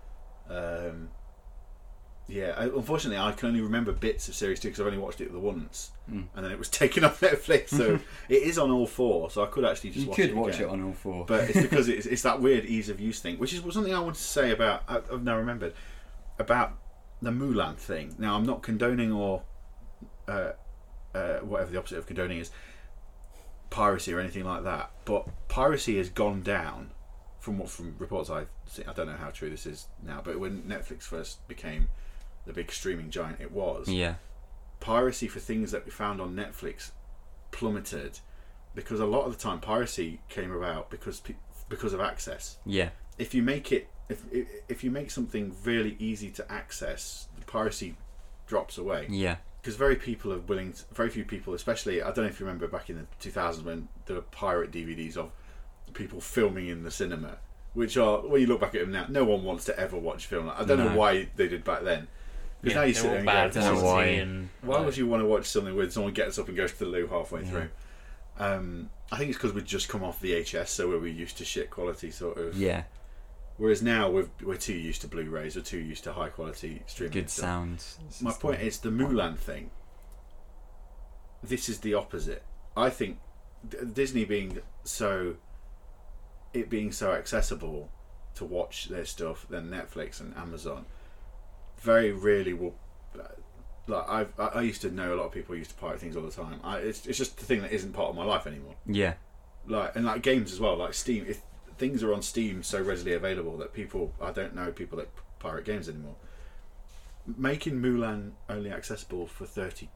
Unfortunately I can only remember bits of Series 2 because I've only watched it the once, and then it was taken off Netflix, so it is on all 4, so I could actually just watch it again. You could watch it on all 4, but it's because it's that weird ease of use thing, which is something I wanted to say about, I've now remembered, about the Mulan thing. Now, I'm not condoning or whatever the opposite of condoning is, piracy or anything like that, but piracy has gone down from reports I've seen. I don't know how true this is now, but when Netflix first became the big streaming giant it was, piracy for things that we found on Netflix plummeted because a lot of the time piracy came about because of access. If you make it if you make something really easy to access, the piracy drops away. Because very few people, especially, I don't know if you remember back in the 2000s when there were pirate DVDs of people filming in the cinema, which are, when you look back at them now, no one wants to ever watch film. I don't know why they did back then, Because now you sit there and go, don't know why. And, why would you want to watch something where someone gets up and goes to the loo halfway through? I think it's because we'd just come off VHS, so we're used to shit quality sort of. Yeah. Whereas now we're too used to Blu-rays, we're too used to high quality streaming. Good sound. My point is the Mulan thing. This is the opposite. I think Disney being so accessible to watch their stuff than Netflix and Amazon very rarely will. Like I used to know a lot of people who used to pirate things all the time. It's just the thing that isn't part of my life anymore. Yeah. Like games as well. Like Steam, if things are on Steam so readily available that I don't know people that pirate games anymore. Making Mulan only accessible for $30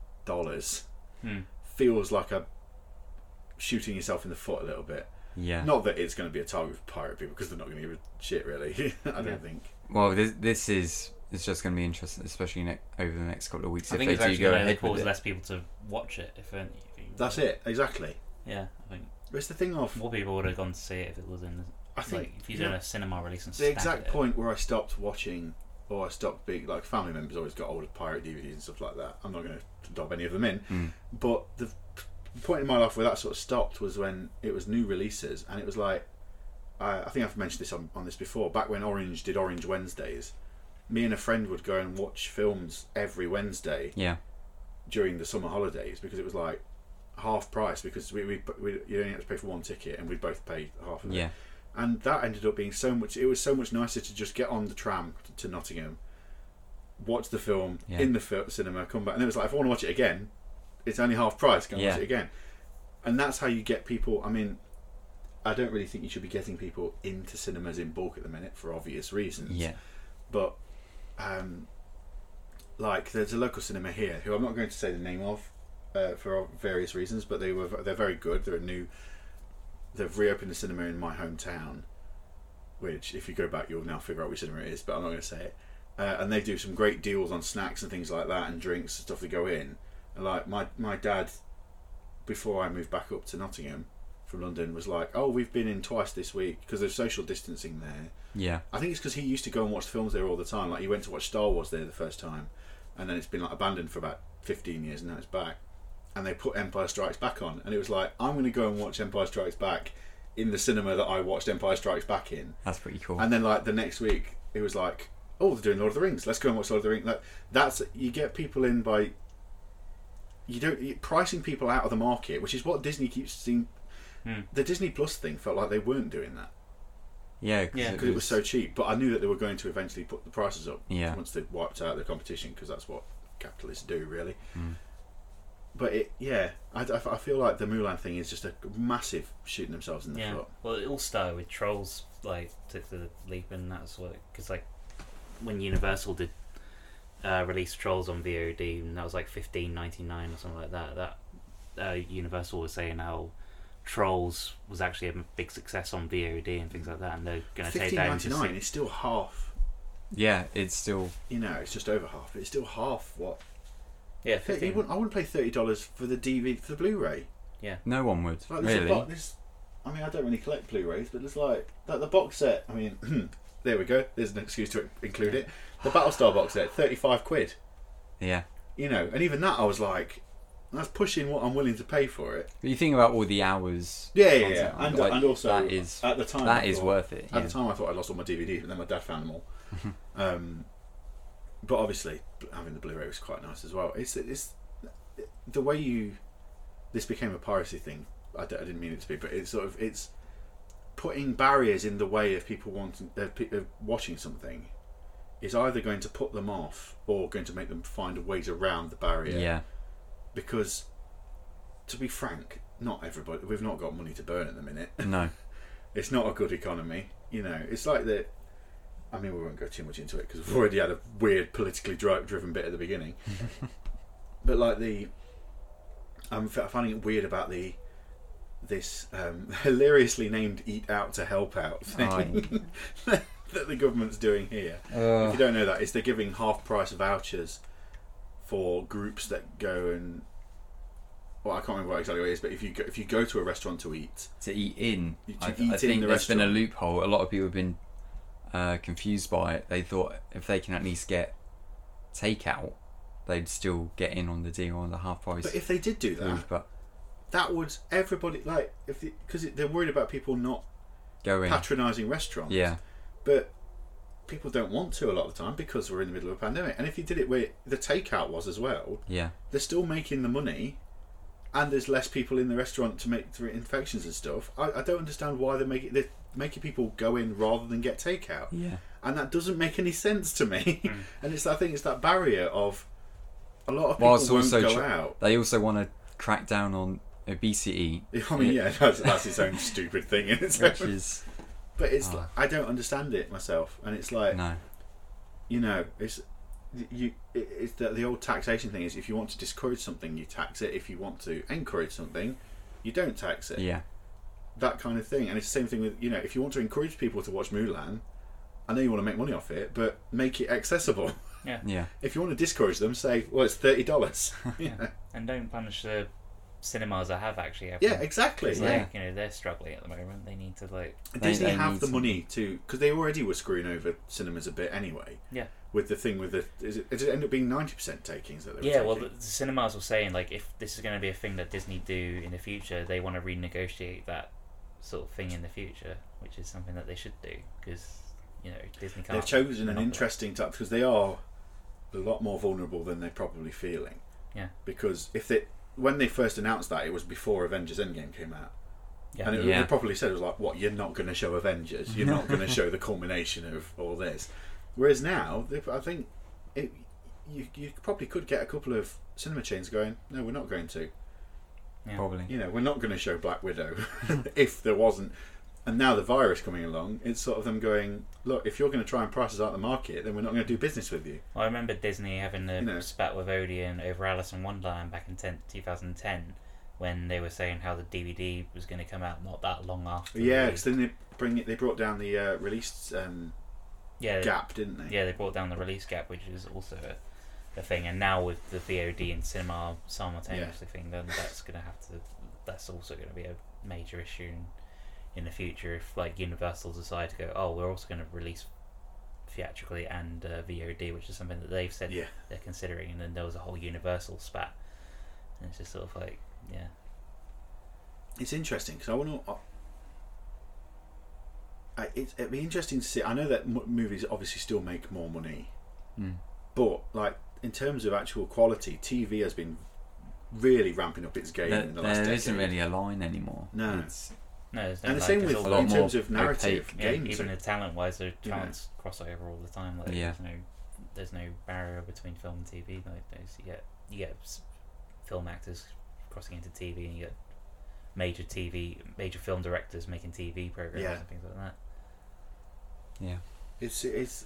feels like a shooting yourself in the foot a little bit. Yeah. Not that it's going to be a target for pirate people because they're not going to give a shit really. I don't think. Well, this is. It's just going to be interesting, especially over the next couple of weeks. I think it's actually going to cause less people to watch it. That's it, exactly. Yeah, I think. It's the thing of more people would have gone to see it if it was in. I think if you're doing a cinema release and the exact point where I stopped watching, or I stopped being like family members always got older pirate DVDs and stuff like that. I'm not going to dob any of them in, but the point in my life where that sort of stopped was when it was new releases, and it was like I think I've mentioned this on this before. Back when Orange did Orange Wednesdays. Me and a friend would go and watch films every Wednesday during the summer holidays because it was like half price because we you only had to pay for one ticket and we'd both pay half of it. And that ended up being so much. It was so much nicer to just get on the tram to Nottingham, watch the film in the cinema, come back, and it was like if I want to watch it again, it's only half price. Go and watch it again, and that's how you get people. I mean, I don't really think you should be getting people into cinemas in bulk at the minute for obvious reasons. Yeah, but. Like there's a local cinema here who I'm not going to say the name of for various reasons, but they're very good. They've reopened the cinema in my hometown, which if you go back you'll now figure out which cinema it is, but I'm not going to say it. And they do some great deals on snacks and things like that and drinks and stuff that go in. And like my dad, before I moved back up to Nottingham from London, was like, oh, we've been in twice this week because there's social distancing there. Yeah, I think it's because he used to go and watch films there all the time. Like he went to watch Star Wars there the first time, and then it's been like abandoned for about 15 years, and now it's back. And they put Empire Strikes Back on, and it was like, I'm going to go and watch Empire Strikes Back in the cinema that I watched Empire Strikes Back in. That's pretty cool. And then like the next week, it was like, oh, they're doing Lord of the Rings. Let's go and watch Lord of the Rings. That's you get people in by you're pricing people out of the market, which is what Disney keeps seeing. The Disney Plus thing felt like they weren't doing that. Yeah, because it was so cheap. But I knew that they were going to eventually put the prices up once they wiped out the competition, because that's what capitalists do, really. But I feel like the Mulan thing is just a massive shooting themselves in the foot. Well, it all started with Trolls, like took the leap, and that's what because like when Universal did release Trolls on VOD, and that was like $15.99 or something like that. That Universal was saying how Trolls was actually a big success on VOD and things like that, and they're going to take that into $15.99 is still half. Yeah, it's still. It's just over half, but it's still half what. Yeah, I wouldn't pay $30 for the DVD for the Blu-ray. Yeah, no one would. Like, really. I mean, I don't really collect Blu-rays, but it's like the box set. I mean, there we go. There's an excuse to include it. The Battlestar box set, £35. Yeah. And even that, I was like, that's pushing what I'm willing to pay for it. But you think about all the hours. Yeah. And also, that is, at the time, that is worth it. At the time, I thought I lost all my DVDs, but then my dad found them all. But obviously, having the Blu-ray was quite nice as well. It's the way this became a piracy thing. I didn't mean it to be, but it's putting barriers in the way of people watching something. Is either going to put them off or going to make them find ways around the barrier. Yeah. Because, to be frank, not everybody. We've not got money to burn at the minute. No. It's not a good economy. It's like the. I mean, we won't go too much into it because we've already had a weird politically driven bit at the beginning. But like I'm finding it weird about this hilariously named "Eat Out to Help Out" thing that the government's doing here. If you don't know that, they're giving half-price vouchers for groups that go and. Well, I can't remember what exactly it is, but if you go to a restaurant to eat in, I think there's been a loophole. A lot of people have been confused by it. They thought if they can at least get takeout, they'd still get in on the deal on the half price. But if they did do that, that would everybody like because they're worried about people not patronising restaurants. Yeah, but people don't want to a lot of the time because we're in the middle of a pandemic. And if you did it where the takeout was as well, yeah, they're still making the money, and there's less people in the restaurant to make through infections and stuff. I don't understand why they're making people go in rather than get takeout. Yeah, and that doesn't make any sense to me. And I think it's that barrier of a lot of people won't go out. They also want to crack down on obesity. I mean, yeah, that's its own stupid thing in itself. Which is. But it's like, I don't understand it myself, and it's like, no, you know, it's the old taxation thing is if you want to discourage something, you tax it. If you want to encourage something, you don't tax it. Yeah, that kind of thing. And it's the same thing with, you know, if you want to encourage people to watch Mulan, I know you want to make money off it, but make it accessible. Yeah. Yeah. If you want to discourage them, say, well, it's $30. Yeah. And don't punish the cinemas that have actually. Yeah, exactly. Like, you know, they're struggling at the moment. They need to like. Disney have the money to, because they already were screwing over cinemas a bit anyway. Yeah. With the thing with does it end up being 90% takings that they were yeah, taking? well, the cinemas were saying like if this is going to be a thing that Disney do in the future, they want to renegotiate that sort of thing in the future, which is something that they should do because you know Disney can't. They've chosen an interesting type because they are a lot more vulnerable than they're probably feeling. Yeah. Because when they first announced that, it was before Avengers Endgame came out. Yeah. And they probably said, it was like, what, you're not going to show Avengers? You're not going to show the culmination of all this? Whereas now, I think you probably could get a couple of cinema chains going, no, we're not going to. Yeah. Probably. You know, we're not going to show Black Widow if there wasn't. And now the virus coming along, it's sort of them going, look, if you're going to try and price us out the market, then we're not going to do business with you. Well, I remember Disney having a spat with Odeon over Alice in Wonderland back in 2010 when they were saying how the DVD was going to come out not that long after. Yeah, because then they brought down the release gap, didn't they? Yeah, they brought down the release gap, which is also a thing. And now with the VOD and cinema simultaneously thing, then that's also going to be a major issue in the future if like Universal decide to go, oh, we're also going to release theatrically and VOD, which is something that they've said they're considering, and then there was a whole Universal spat, and it's just sort of like, yeah, it's interesting because I want to. It'd be interesting to see. I know that movies obviously still make more money, but like in terms of actual quality, TV has been really ramping up its game in the last decade. There isn't really a line anymore. No. There's and the same with in terms of narrative games. Even talent-wise, there talents cross over all the time. Like there's no barrier between film and TV. Like you get film actors crossing into TV, and you get major film directors making TV programs and things like that. Yeah, it's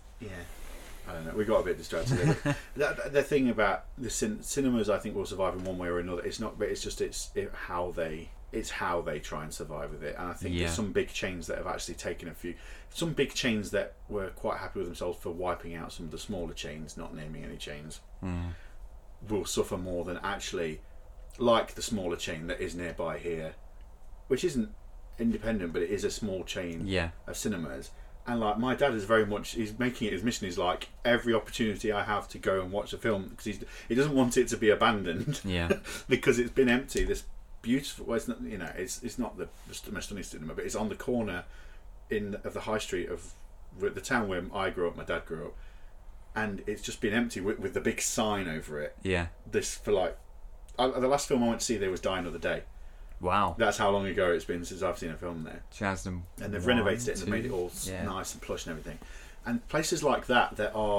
I don't know. We got a bit distracted. The thing about the cinemas, I think, will survive in one way or another. It's not, but it's how they try and survive with it. And I think there's some big chains that have actually taken some big chains that were quite happy with themselves for wiping out some of the smaller chains, not naming any chains, will suffer more than actually, like the smaller chain that is nearby here, which isn't independent, but it is a small chain of cinemas. And like my dad is very much, he's making it his mission. He's like, every opportunity I have to go and watch a film, because he doesn't want it to be abandoned. Yeah. Because it's been empty. This beautiful, well, it's not, it's not the most stunning cinema, but it's on the corner of the high street of the town where I grew up, my dad grew up, and it's just been empty with the big sign over it. Yeah. This for like, the last film I went to see there was Die Another Day. Wow. That's how long ago it's been since I've seen a film there. And they've renovated it and they've made it all nice and plush and everything. And places like that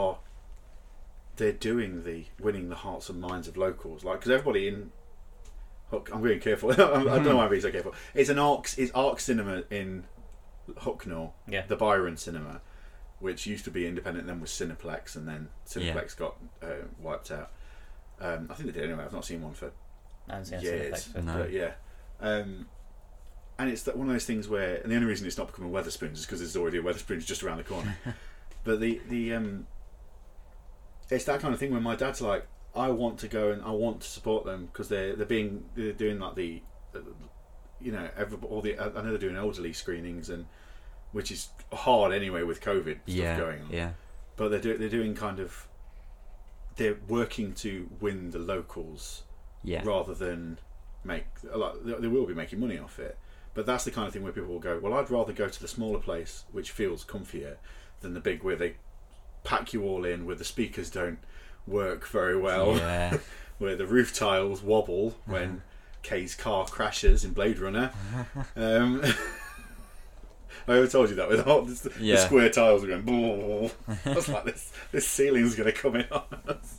they're doing the winning the hearts and minds of locals. Like, because everybody in Hook, I'm being careful. I don't know why I'm being so careful. It's Arc Cinema in Hucknall, the Byron Cinema, which used to be independent, then was Cineplex, and then Cineplex got wiped out. I think they did anyway. I've not seen one for years. But yeah. And it's one of those things where, and the only reason it's not becoming Wetherspoons is because there's already a Wetherspoons just around the corner. But it's that kind of thing where my dad's like, I want to go and I want to support them because they're doing like I know they're doing elderly screenings, and which is hard anyway with COVID stuff going on. Yeah. But they're doing kind of they're working to win the locals, rather than make they will be making money off it. But that's the kind of thing where people will go, well, I'd rather go to the smaller place, which feels comfier, than the big where they pack you all in, where the speakers don't work very well, where the roof tiles wobble when Kay's car crashes in Blade Runner. I ever told you that with all the square tiles are going. I was like, this ceiling's going to come in on us.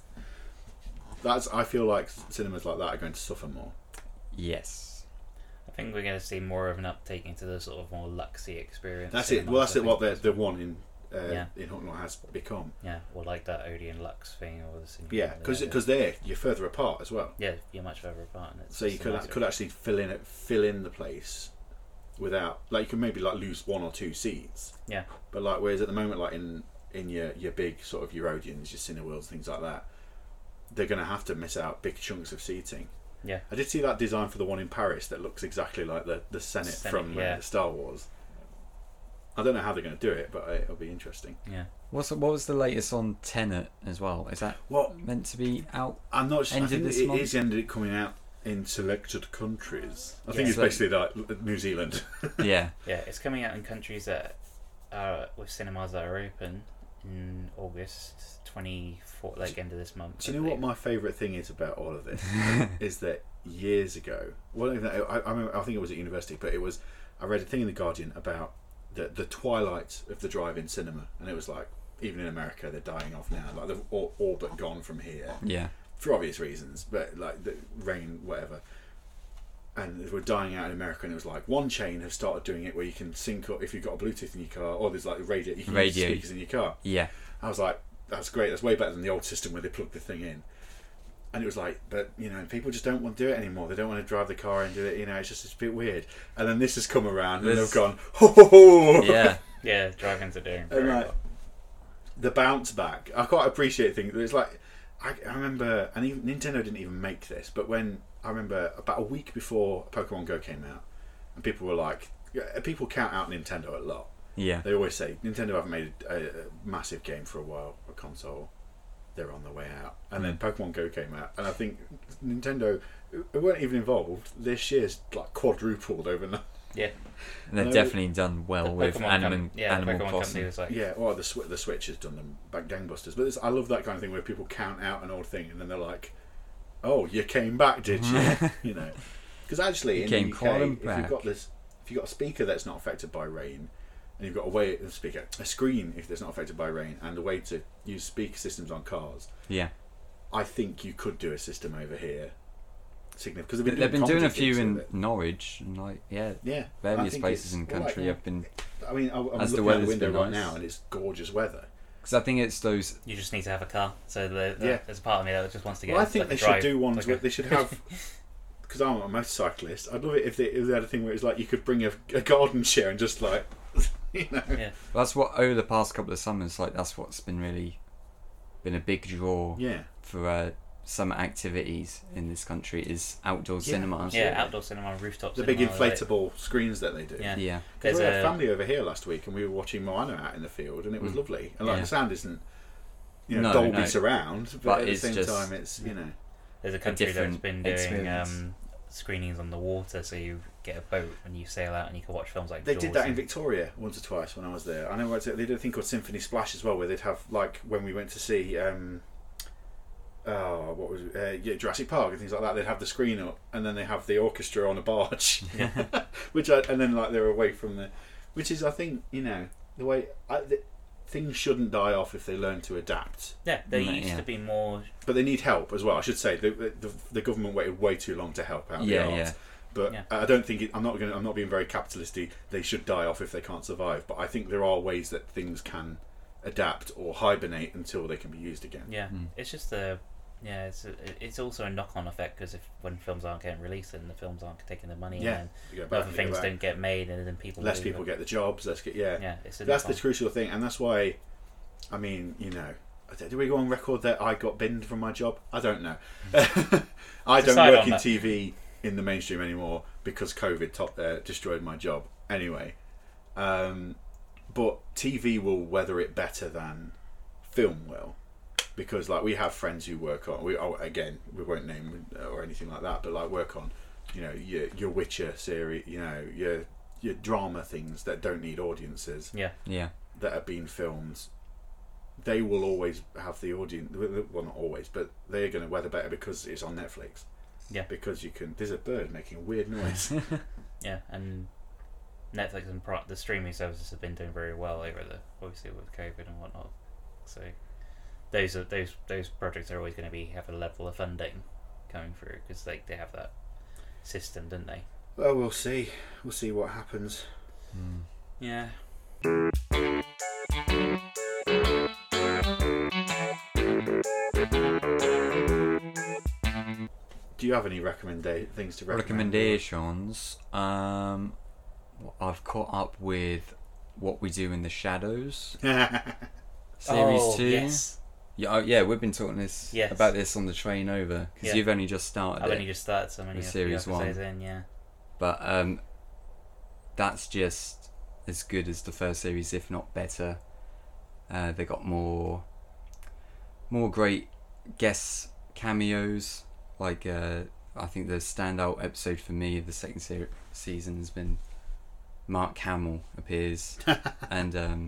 I feel like cinemas like that are going to suffer more. Yes. I think we're going to see more of an uptake into the sort of more luxury experience. That's it. Well, that's it. What the one in Hucknall has become. Yeah, or like that Odeon Lux thing, or the cinema. Yeah, because you're further apart as well. Yeah, you're much further apart, and so you could actually fill in the place without, like, you could maybe like lose 1 or 2 seats. Yeah. But like, whereas at the moment, like in your big sort of your Odeons, your Cineworlds, things like that, they're going to have to miss out big chunks of seating. Yeah. I did see that design for the one in Paris that looks exactly like the Senate from Star Wars. I don't know how they're going to do it, but it'll be interesting. Yeah. What was the latest on Tenet as well? Is that meant to be out? I'm not sure. I think it is ended coming out in selected countries. I think it's basically like New Zealand. Yeah. Yeah, it's coming out in countries that are with cinemas that are open in August 24, like end of this month. Do you know what my favourite thing is about all of this? Is that years ago, I think it was at university, but I read a thing in The Guardian about the twilight of the drive-in cinema, and it was like, even in America they're dying off now, like they've all but gone from here, for obvious reasons, but like the rain, whatever, and we're dying out in America. And it was like, one chain has started doing it where you can sync up if you've got a Bluetooth in your car, or there's like radio, you can use speakers in your car. I was like, that's great, that's way better than the old system where they plug the thing in. And it was like, but people just don't want to do it anymore. They don't want to drive the car and do it. It's a bit weird. And then this has come around, and they've gone, ho ho ho. Yeah, drive-ins are doing and very like, well. The bounce back, I quite appreciate things. It's like, I remember, and even Nintendo didn't even make this, but when I remember about a week before Pokemon Go came out, and people were like, people count out Nintendo a lot. Yeah. They always say Nintendo haven't made a massive game for a while, a console. They're on the way out. And then Pokemon Go came out, and I think Nintendo, who weren't even involved, their shares like quadrupled overnight. Yeah. And they've definitely done well with Animal Crossing. Or the Switch has done them back gangbusters. But I love that kind of thing where people count out an old thing and then they're like, "Oh, you came back, did you?" Because actually, in the UK, if you've got a speaker that's not affected by rain, and you've got a screen if it's not affected by rain, and a way to use speaker systems on cars. Yeah, I think you could do a system over here. Because they've been doing a few in Norwich and various places in the country. I'm looking out the window right now, and it's gorgeous weather. Because I think it's those. You just need to have a car. So there's a part of me that just wants to get. Well, I think they should do ones where they should have. Because I'm a motorcyclist, I'd love it if they had a thing where it's like you could bring a garden chair and just like. Yeah. That's what over the past couple of summers, like that's what's been a big draw. For summer activities in this country is outdoor cinemas. Yeah, outdoor cinema, rooftop the cinema. The big inflatable screens that they do. Yeah. Because we had a family over here last week, and we were watching Moana out in the field, and it was lovely. And the sound isn't, Dolby surround, but at the same time, it's There's a country that's been doing screenings on the water, so you get a boat and you sail out and you can watch films like. They did that in Victoria once or twice when I was there. I know they did a thing called Symphony Splash as well, where they'd have like when we went to see. What was it? Jurassic Park and things like that. They'd have the screen up, and then they have the orchestra on a barge, and then like they're away from the, which is I think the way things shouldn't die off if they learn to adapt. Yeah, there used to be more, but they need help as well. I should say the government waited way too long to help out the arts. But I don't think I'm not being very capitalisty. They should die off if they can't survive. But I think there are ways that things can adapt or hibernate until they can be used again. Yeah, it's just it's also a knock-on effect because when films aren't getting released and the films aren't taking the money, and then other things don't get made, and then less people get the jobs. That's the crucial thing, and that's why. I mean, do we go on record that I got binned from my job? I don't know. I don't work in TV in the mainstream anymore because COVID destroyed my job. Anyway, but TV will weather it better than film will. because like we have friends who work on we won't name or anything like that, but like work on, you know, your Witcher series, you know, your drama things that don't need audiences. Yeah. That are being filmed. They will always have the audience. Well, not always, but they're going to weather better because it's on Netflix. Yeah. Because you can. There's a bird making a weird noise. Yeah, and Netflix and the streaming services have been doing very well obviously with COVID and whatnot. So those projects are always going to have a level of funding coming through because they have that system, don't they? Well, we'll see. We'll see what happens. Yeah. Do you have any things to recommend? Recommendations? I've caught up with What We Do in the Shadows. Series 2. Yes. Yeah, we've been talking about this on the train over because you've only just started. I've only just started, so many series 1 in, yeah. But that's just as good as the first series, if not better. They got more great guest cameos. Like I think the standout episode for me of the second season has been Mark Hamill appears, and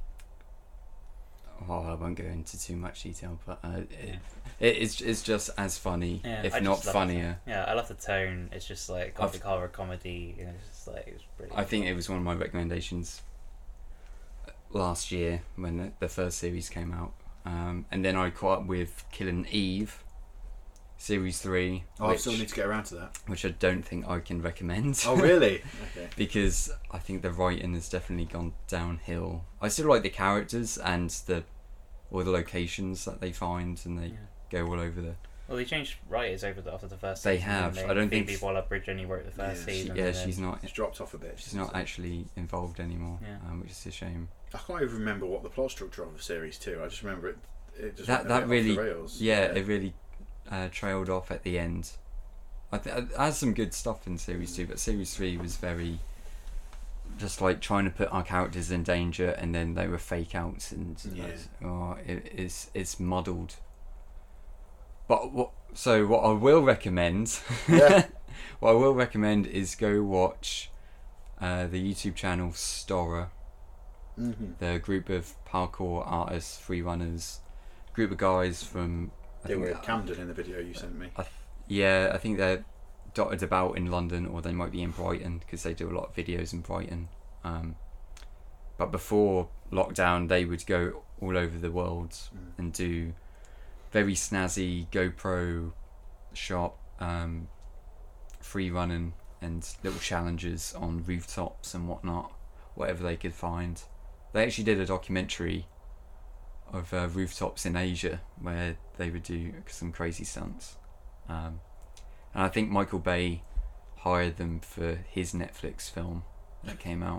I won't go into too much detail, but it's just as funny, if not funnier. I love the tone. It's just like gothic horror comedy. You know, it's just like it's brilliant. I think it was one of my recommendations last year when the first series came out, and then I caught up with Killing Eve, series 3. I still need to get around to that. Which I don't think I can recommend. Oh really? Okay. Because I think the writing has definitely gone downhill. I still like the characters and all the locations that they find, and they go all over the. Well, they changed writers after the first season. They have. I don't think. Phoebe Waller-Bridge only wrote the first season. She's not. She's dropped off a bit. She's not actually involved anymore, which is a shame. I can't even remember what the plot structure of series 2. I just remember it just that went really off the rails. It really trailed off at the end. It has some good stuff in series 2, but series 3 was very just like trying to put our characters in danger, and then they were fake outs, and it's muddled. But what I will recommend, what I will recommend is go watch the YouTube channel Stora. The group of parkour artists, free runners, group of guys from. They were at Camden in the video you sent me. I think they're dotted about in London, or they might be in Brighton because they do a lot of videos in Brighton. But before lockdown, they would go all over the world and do very snazzy GoPro shot free running and little challenges on rooftops and whatnot, whatever they could find. They actually did a documentary of rooftops in Asia where they would do some crazy stunts, and I think Michael Bay hired them for his Netflix film that came out.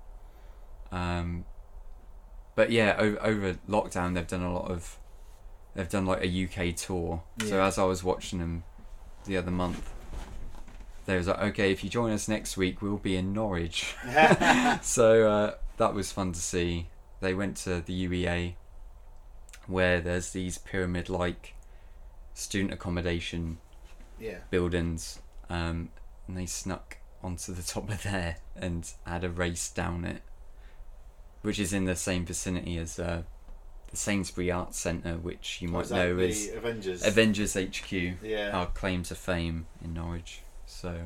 But over lockdown they've done like a UK tour. So as I was watching them the other month, they was like, okay, if you join us next week we'll be in Norwich. So that was fun to see. They went to the UEA, where there's these pyramid-like student accommodation buildings, and they snuck onto the top of there and had a race down it, which is in the same vicinity as the Sainsbury Arts Centre, which you might know as Avengers HQ, our claim to fame in Norwich. So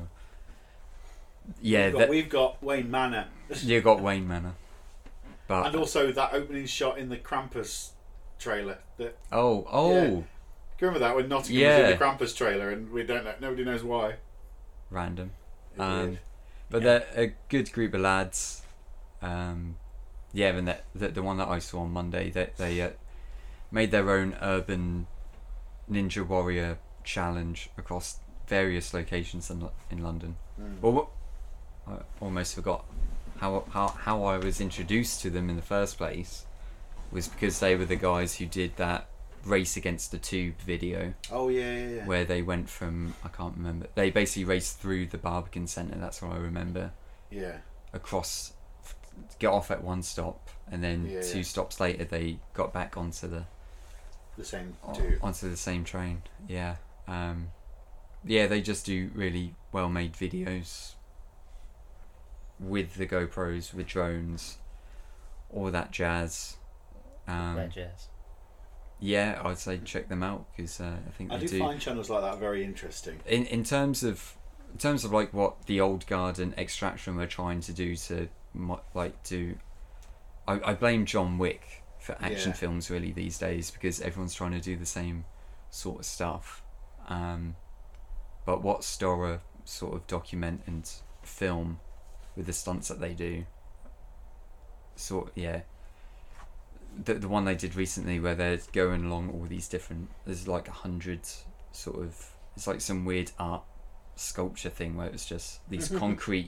we've got Wayne Manor. You got Wayne Manor, but and also that opening shot in the Krampus trailer. Do you remember that when Nottingham was in the Krampus trailer, and we don't know, nobody knows why. Random. But they're a good group of lads. And the one that I saw on Monday, they made their own urban Ninja Warrior challenge across various locations in London. Well, I almost forgot how I was introduced to them in the first place. Was because they were the guys who did that Race Against the Tube video. Oh yeah. Where they went from, I can't remember. They basically raced through the Barbican Centre. That's what I remember. Yeah. Across, get off at one stop, and then 2 stops later they got back onto the the same too. Onto the same train. Yeah. Yeah, they just do really well made videos with the GoPros, with drones, all that jazz. Yeah, I'd say check them out because I think I do find channels like that very interesting. In terms of like what the Old Guard and Extraction were trying to do to I blame John Wick for action films really these days because everyone's trying to do the same sort of stuff. But what Storer sort of document and film with the stunts that they do. The one they did recently where they're going along all these different, there's like 100 sort of, it's like some weird art sculpture thing where it's just these concrete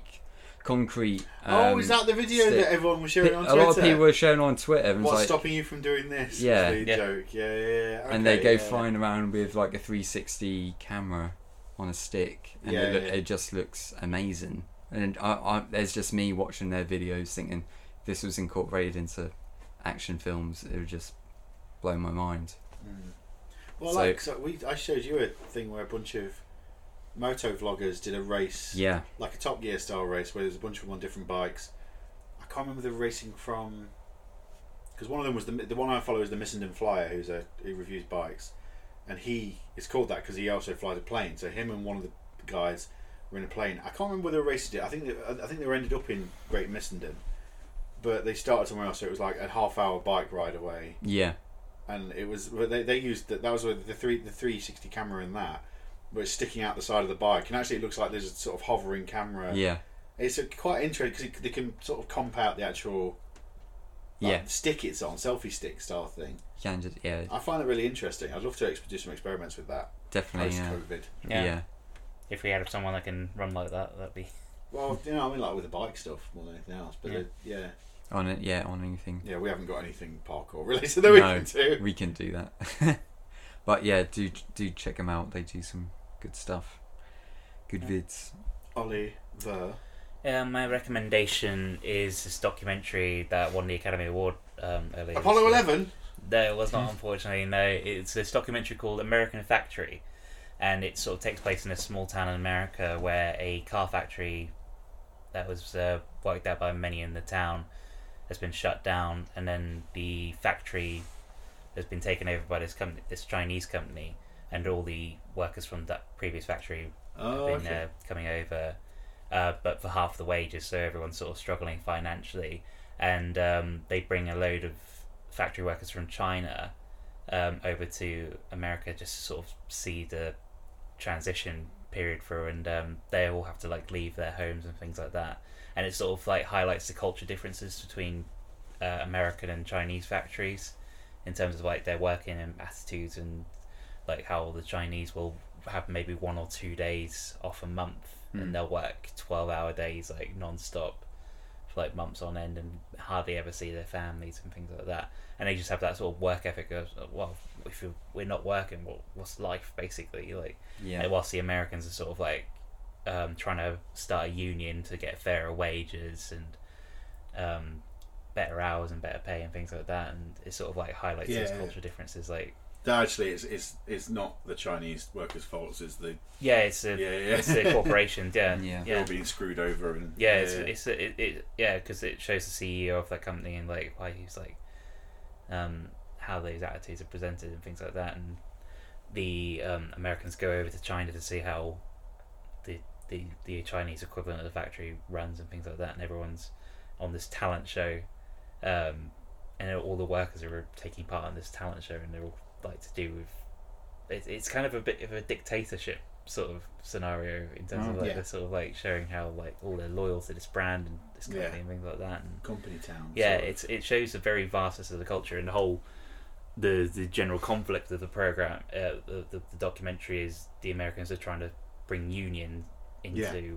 is that the video that everyone was sharing on Twitter? A lot of people were sharing on Twitter. What's like, stopping you from doing this? Yeah. The joke. Yeah. Okay, and they go flying around with like a 360 camera on a stick, and it just looks amazing. And there's just me watching their videos thinking if this was incorporated into action films, it would just blow my mind. Well, I showed you a thing where a bunch of moto vloggers did a race, like a Top Gear style race, where there's a bunch of them on different bikes. I can't remember the racing from, because one of them was the one I follow is the Missenden Flyer, who reviews bikes, and it's called that because he also flies a plane. So him and one of the guys were in a plane. I can't remember where the race did. I think they ended up in Great Missenden, but they started somewhere else. So it was like a half-hour bike ride away. Yeah. And it was they used that was with the 360 camera in that, but it's sticking out the side of the bike, and actually it looks like there's a sort of hovering camera. Yeah. It's quite interesting because they can sort of comp out the actual stick it's on, selfie stick style thing. Yeah. I find it really interesting. I'd love to do some experiments with that. Definitely. Post-COVID. Yeah. If we had someone that can run like that, that'd be. Well, I mean, like with the bike stuff more than anything else, but on anything. Yeah, we haven't got anything parkour related that we can do. We can do that. But yeah, do check them out. They do some good stuff. Good vids. Oliver. My recommendation is this documentary that won the Academy Award earlier. Apollo 11? No, it was not, unfortunately. No, it's this documentary called American Factory, and it sort of takes place in a small town in America where a car factory that was worked out by many in the town has been shut down, and then the factory has been taken over by this Chinese company, and all the workers from that previous factory have been coming over, but for half the wages, so everyone's sort of struggling financially, and they bring a load of factory workers from China over to America just to sort of see the transition period through, and they all have to like leave their homes and things like that, and it sort of like highlights the culture differences between American and Chinese factories in terms of like their working and attitudes, and like how the Chinese will have maybe 1 or 2 days off a month, and they'll work 12-hour days like non-stop for like months on end and hardly ever see their families and things like that, and they just have that sort of work ethic of, well, if we're not working, what's life basically, like, whilst the Americans are sort of like trying to start a union to get fairer wages and better hours and better pay and things like that, and it sort of like highlights those cultural differences. Like, actually, it's not the Chinese workers' fault. It's the it's the corporations. They're all being screwed over, and because it shows the CEO of that company and like why he's like how those attitudes are presented and things like that, and the Americans go over to China to see how the Chinese equivalent of the factory runs and things like that, and everyone's on this talent show, and all the workers are taking part in this talent show, and they're all like to do with it's kind of a bit of a dictatorship sort of scenario in terms of like they're sort of like showing how like all they're loyal to this brand and this company and things like that, and company town. It shows the very vastness of the culture, and the whole the general conflict of the program. The documentary is the Americans are trying to bring union into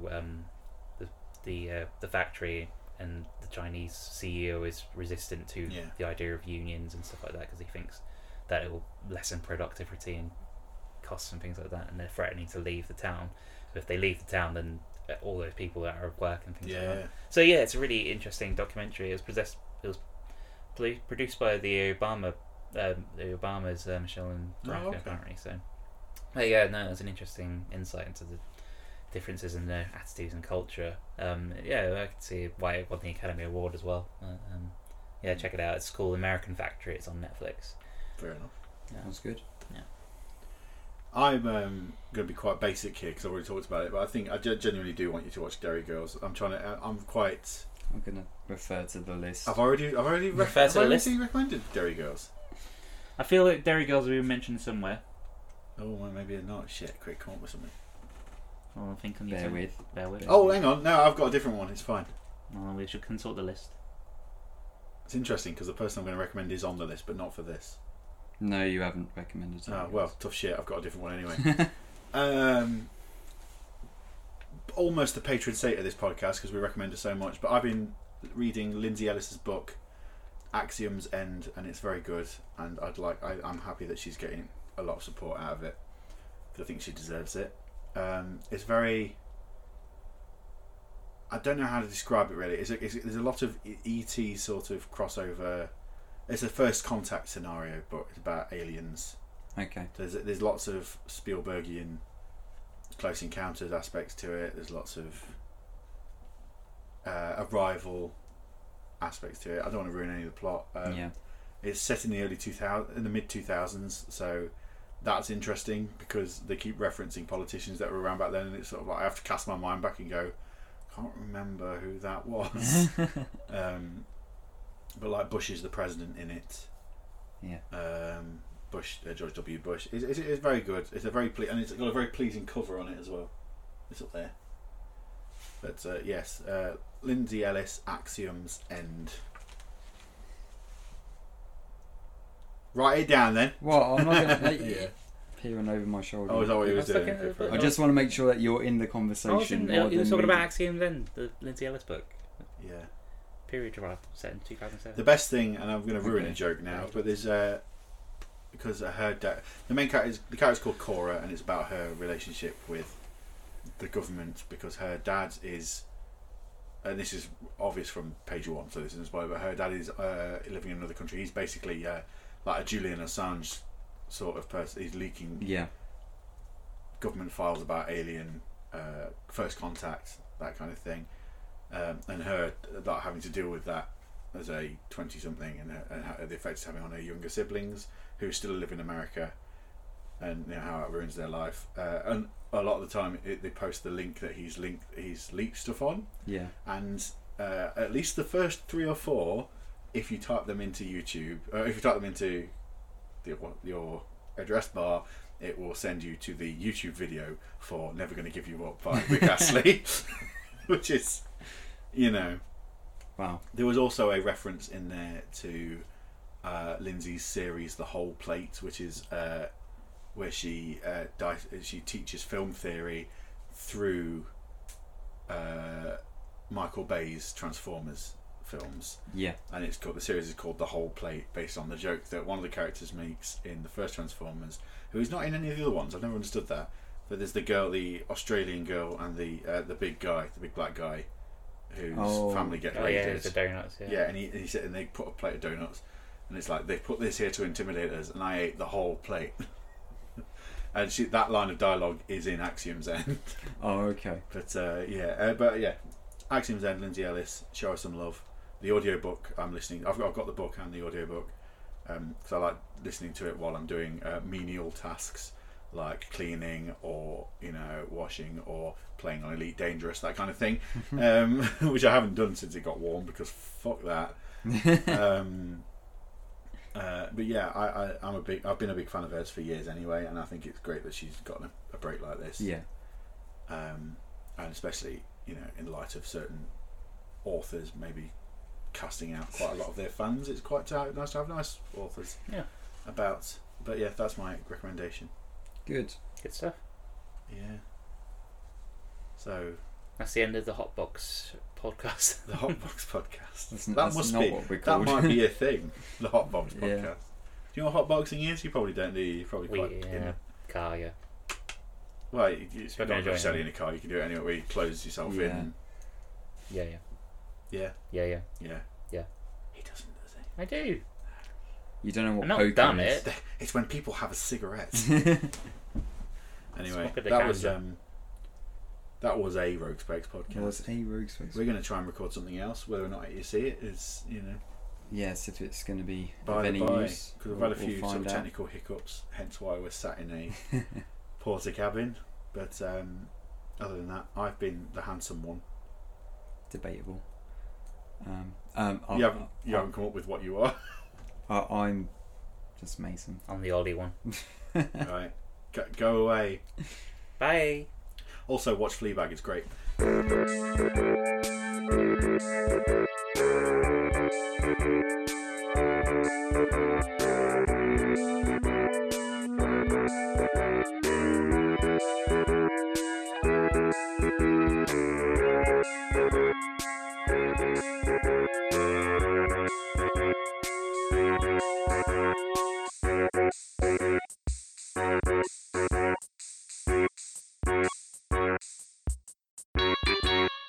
the factory, and the Chinese CEO is resistant to the idea of unions and stuff like that because he thinks that it will lessen productivity and costs and things like that, and they're threatening to leave the town. So if they leave the town, then all those people that are at work and things like that. So it's a really interesting documentary. It was produced by the Obama the Obamas, Michelle and Barack, okay. apparently. So, but yeah, no, it's an interesting insight into the differences in their attitudes and culture. Yeah, I can see why it won the Academy Award as well. Yeah, check it out. It's called American Factory. It's on Netflix. Fair enough. Yeah. That's good. Yeah. I'm going to be quite basic here because I've already talked about it, but I think I genuinely do want you to watch Derry Girls. I'm going to refer to the list. I've already Refer to the list. recommended Derry Girls. I feel like Derry Girls have been mentioned somewhere. Oh, well, maybe not. Shit, quick, come up with something. Well, I think I need Bear to with it. Oh, hang on. No, I've got a different one. It's fine. Well, we should consult the list. It's interesting because the person I'm going to recommend is on the list, but not for this. No, you haven't recommended it. Oh, well, tough shit. I've got a different one anyway. Almost the patron saint of this podcast because we recommend it so much, but I've been reading Lindsay Ellis's book Axiom's End, and it's very good, and I'm happy that she's getting a lot of support out of it. I think she deserves it. It's very... I don't know how to describe it really. There's a lot of E.T. sort of crossover. It's a First Contact scenario, but it's about aliens. Okay. There's lots of Spielbergian Close Encounters aspects to it. There's lots of Arrival aspects to it. I don't want to ruin any of the plot. Yeah. It's set in the mid 2000s, so that's interesting because they keep referencing politicians that were around back then, and it's sort of like I have to cast my mind back and go, can't remember who that was. But like Bush is the president in it. Yeah. George W. Bush. It's very good. It's a very and it's got a very pleasing cover on it as well. It's up there. But yes, Lindsay Ellis, Axiom's End. Write it down then. Well, I'm not going to yeah. peering over my shoulder. Oh, is that what he was doing? I just want to make sure that you're in the conversation. You were talking about Axiom then, the Lindsay Ellis book. Yeah. Period drama set in 2007. The best thing, and I'm going to ruin a joke now, but there's because her dad, the character's called Cora, and it's about her relationship with the government because her dad is, and this is obvious from page 1, so this isn't spoiler, but her dad is living in another country. He's basically like a Julian Assange sort of person. He's leaking government files about alien first contact, that kind of thing, and her having to deal with that as a 20-something, and how the effects it's having on her younger siblings who still live in America, and how it ruins their life. And a lot of the time they post the link that he's leaked stuff on. Yeah. And at least the first 3 or 4, if you type them into YouTube, if you type them into your address bar, it will send you to the YouTube video for Never Gonna Give You Up by Rick Astley, which is, Wow. There was also a reference in there to Lindsay's series The Whole Plate, which is where she teaches film theory through Michael Bay's Transformers films. Yeah. And the series is called The Whole Plate, based on the joke that one of the characters makes in the first Transformers, who is not in any of the other ones. I've never understood that. But there's the Australian girl, and the big guy, the big black guy, whose family get raided. Yeah, it's the donuts. Yeah. Yeah, and he said, and they put a plate of donuts, and it's like, they put this here to intimidate us, and I ate the whole plate. And that line of dialogue is in Axiom's End. Oh, okay. But Axiom's End, Lindsay Ellis, show us some love. The audiobook I'm listening, I've got the book and the audiobook, because I like listening to it while I'm doing menial tasks like cleaning or washing or playing on Elite Dangerous, that kind of thing, which I haven't done since it got warm because fuck that. But yeah, I've been a big fan of hers for years anyway, and I think it's great that she's gotten a break like this. Yeah. And especially in light of certain authors maybe casting out quite a lot of their fans, it's quite nice to have nice authors. Yeah. But yeah, that's my recommendation. Good stuff. Yeah. So that's the end of the Hotbox podcast. The Hotbox podcast. That might be a thing. The Hotbox podcast. Yeah. Do you know what hotboxing is? You probably don't, do you? You're probably quite car, yeah. Well, it's not necessarily in a car. You can do it anywhere where you close yourself in. Yeah. Yeah. Yeah. He doesn't, does he? I do. You don't know what I've not poker done is. it. It's when people have a cigarette. Anyway, Smoke of the that was ganja. that was a Rogue Specs podcast. It was a Rogue Specs. We're going to try and record something else. Whether or not you see it is, Yes, if it's going to be by of the any by, use. because we've had a few we'll sort of find out. technical hiccups. Hence why we're sat in a porter cabin. But other than that, I've been the handsome one. Debatable. You haven't come up with what you are. I'm just Mason. I'm the Ollie one. Right, go away. Bye. Also, watch Fleabag. It's great.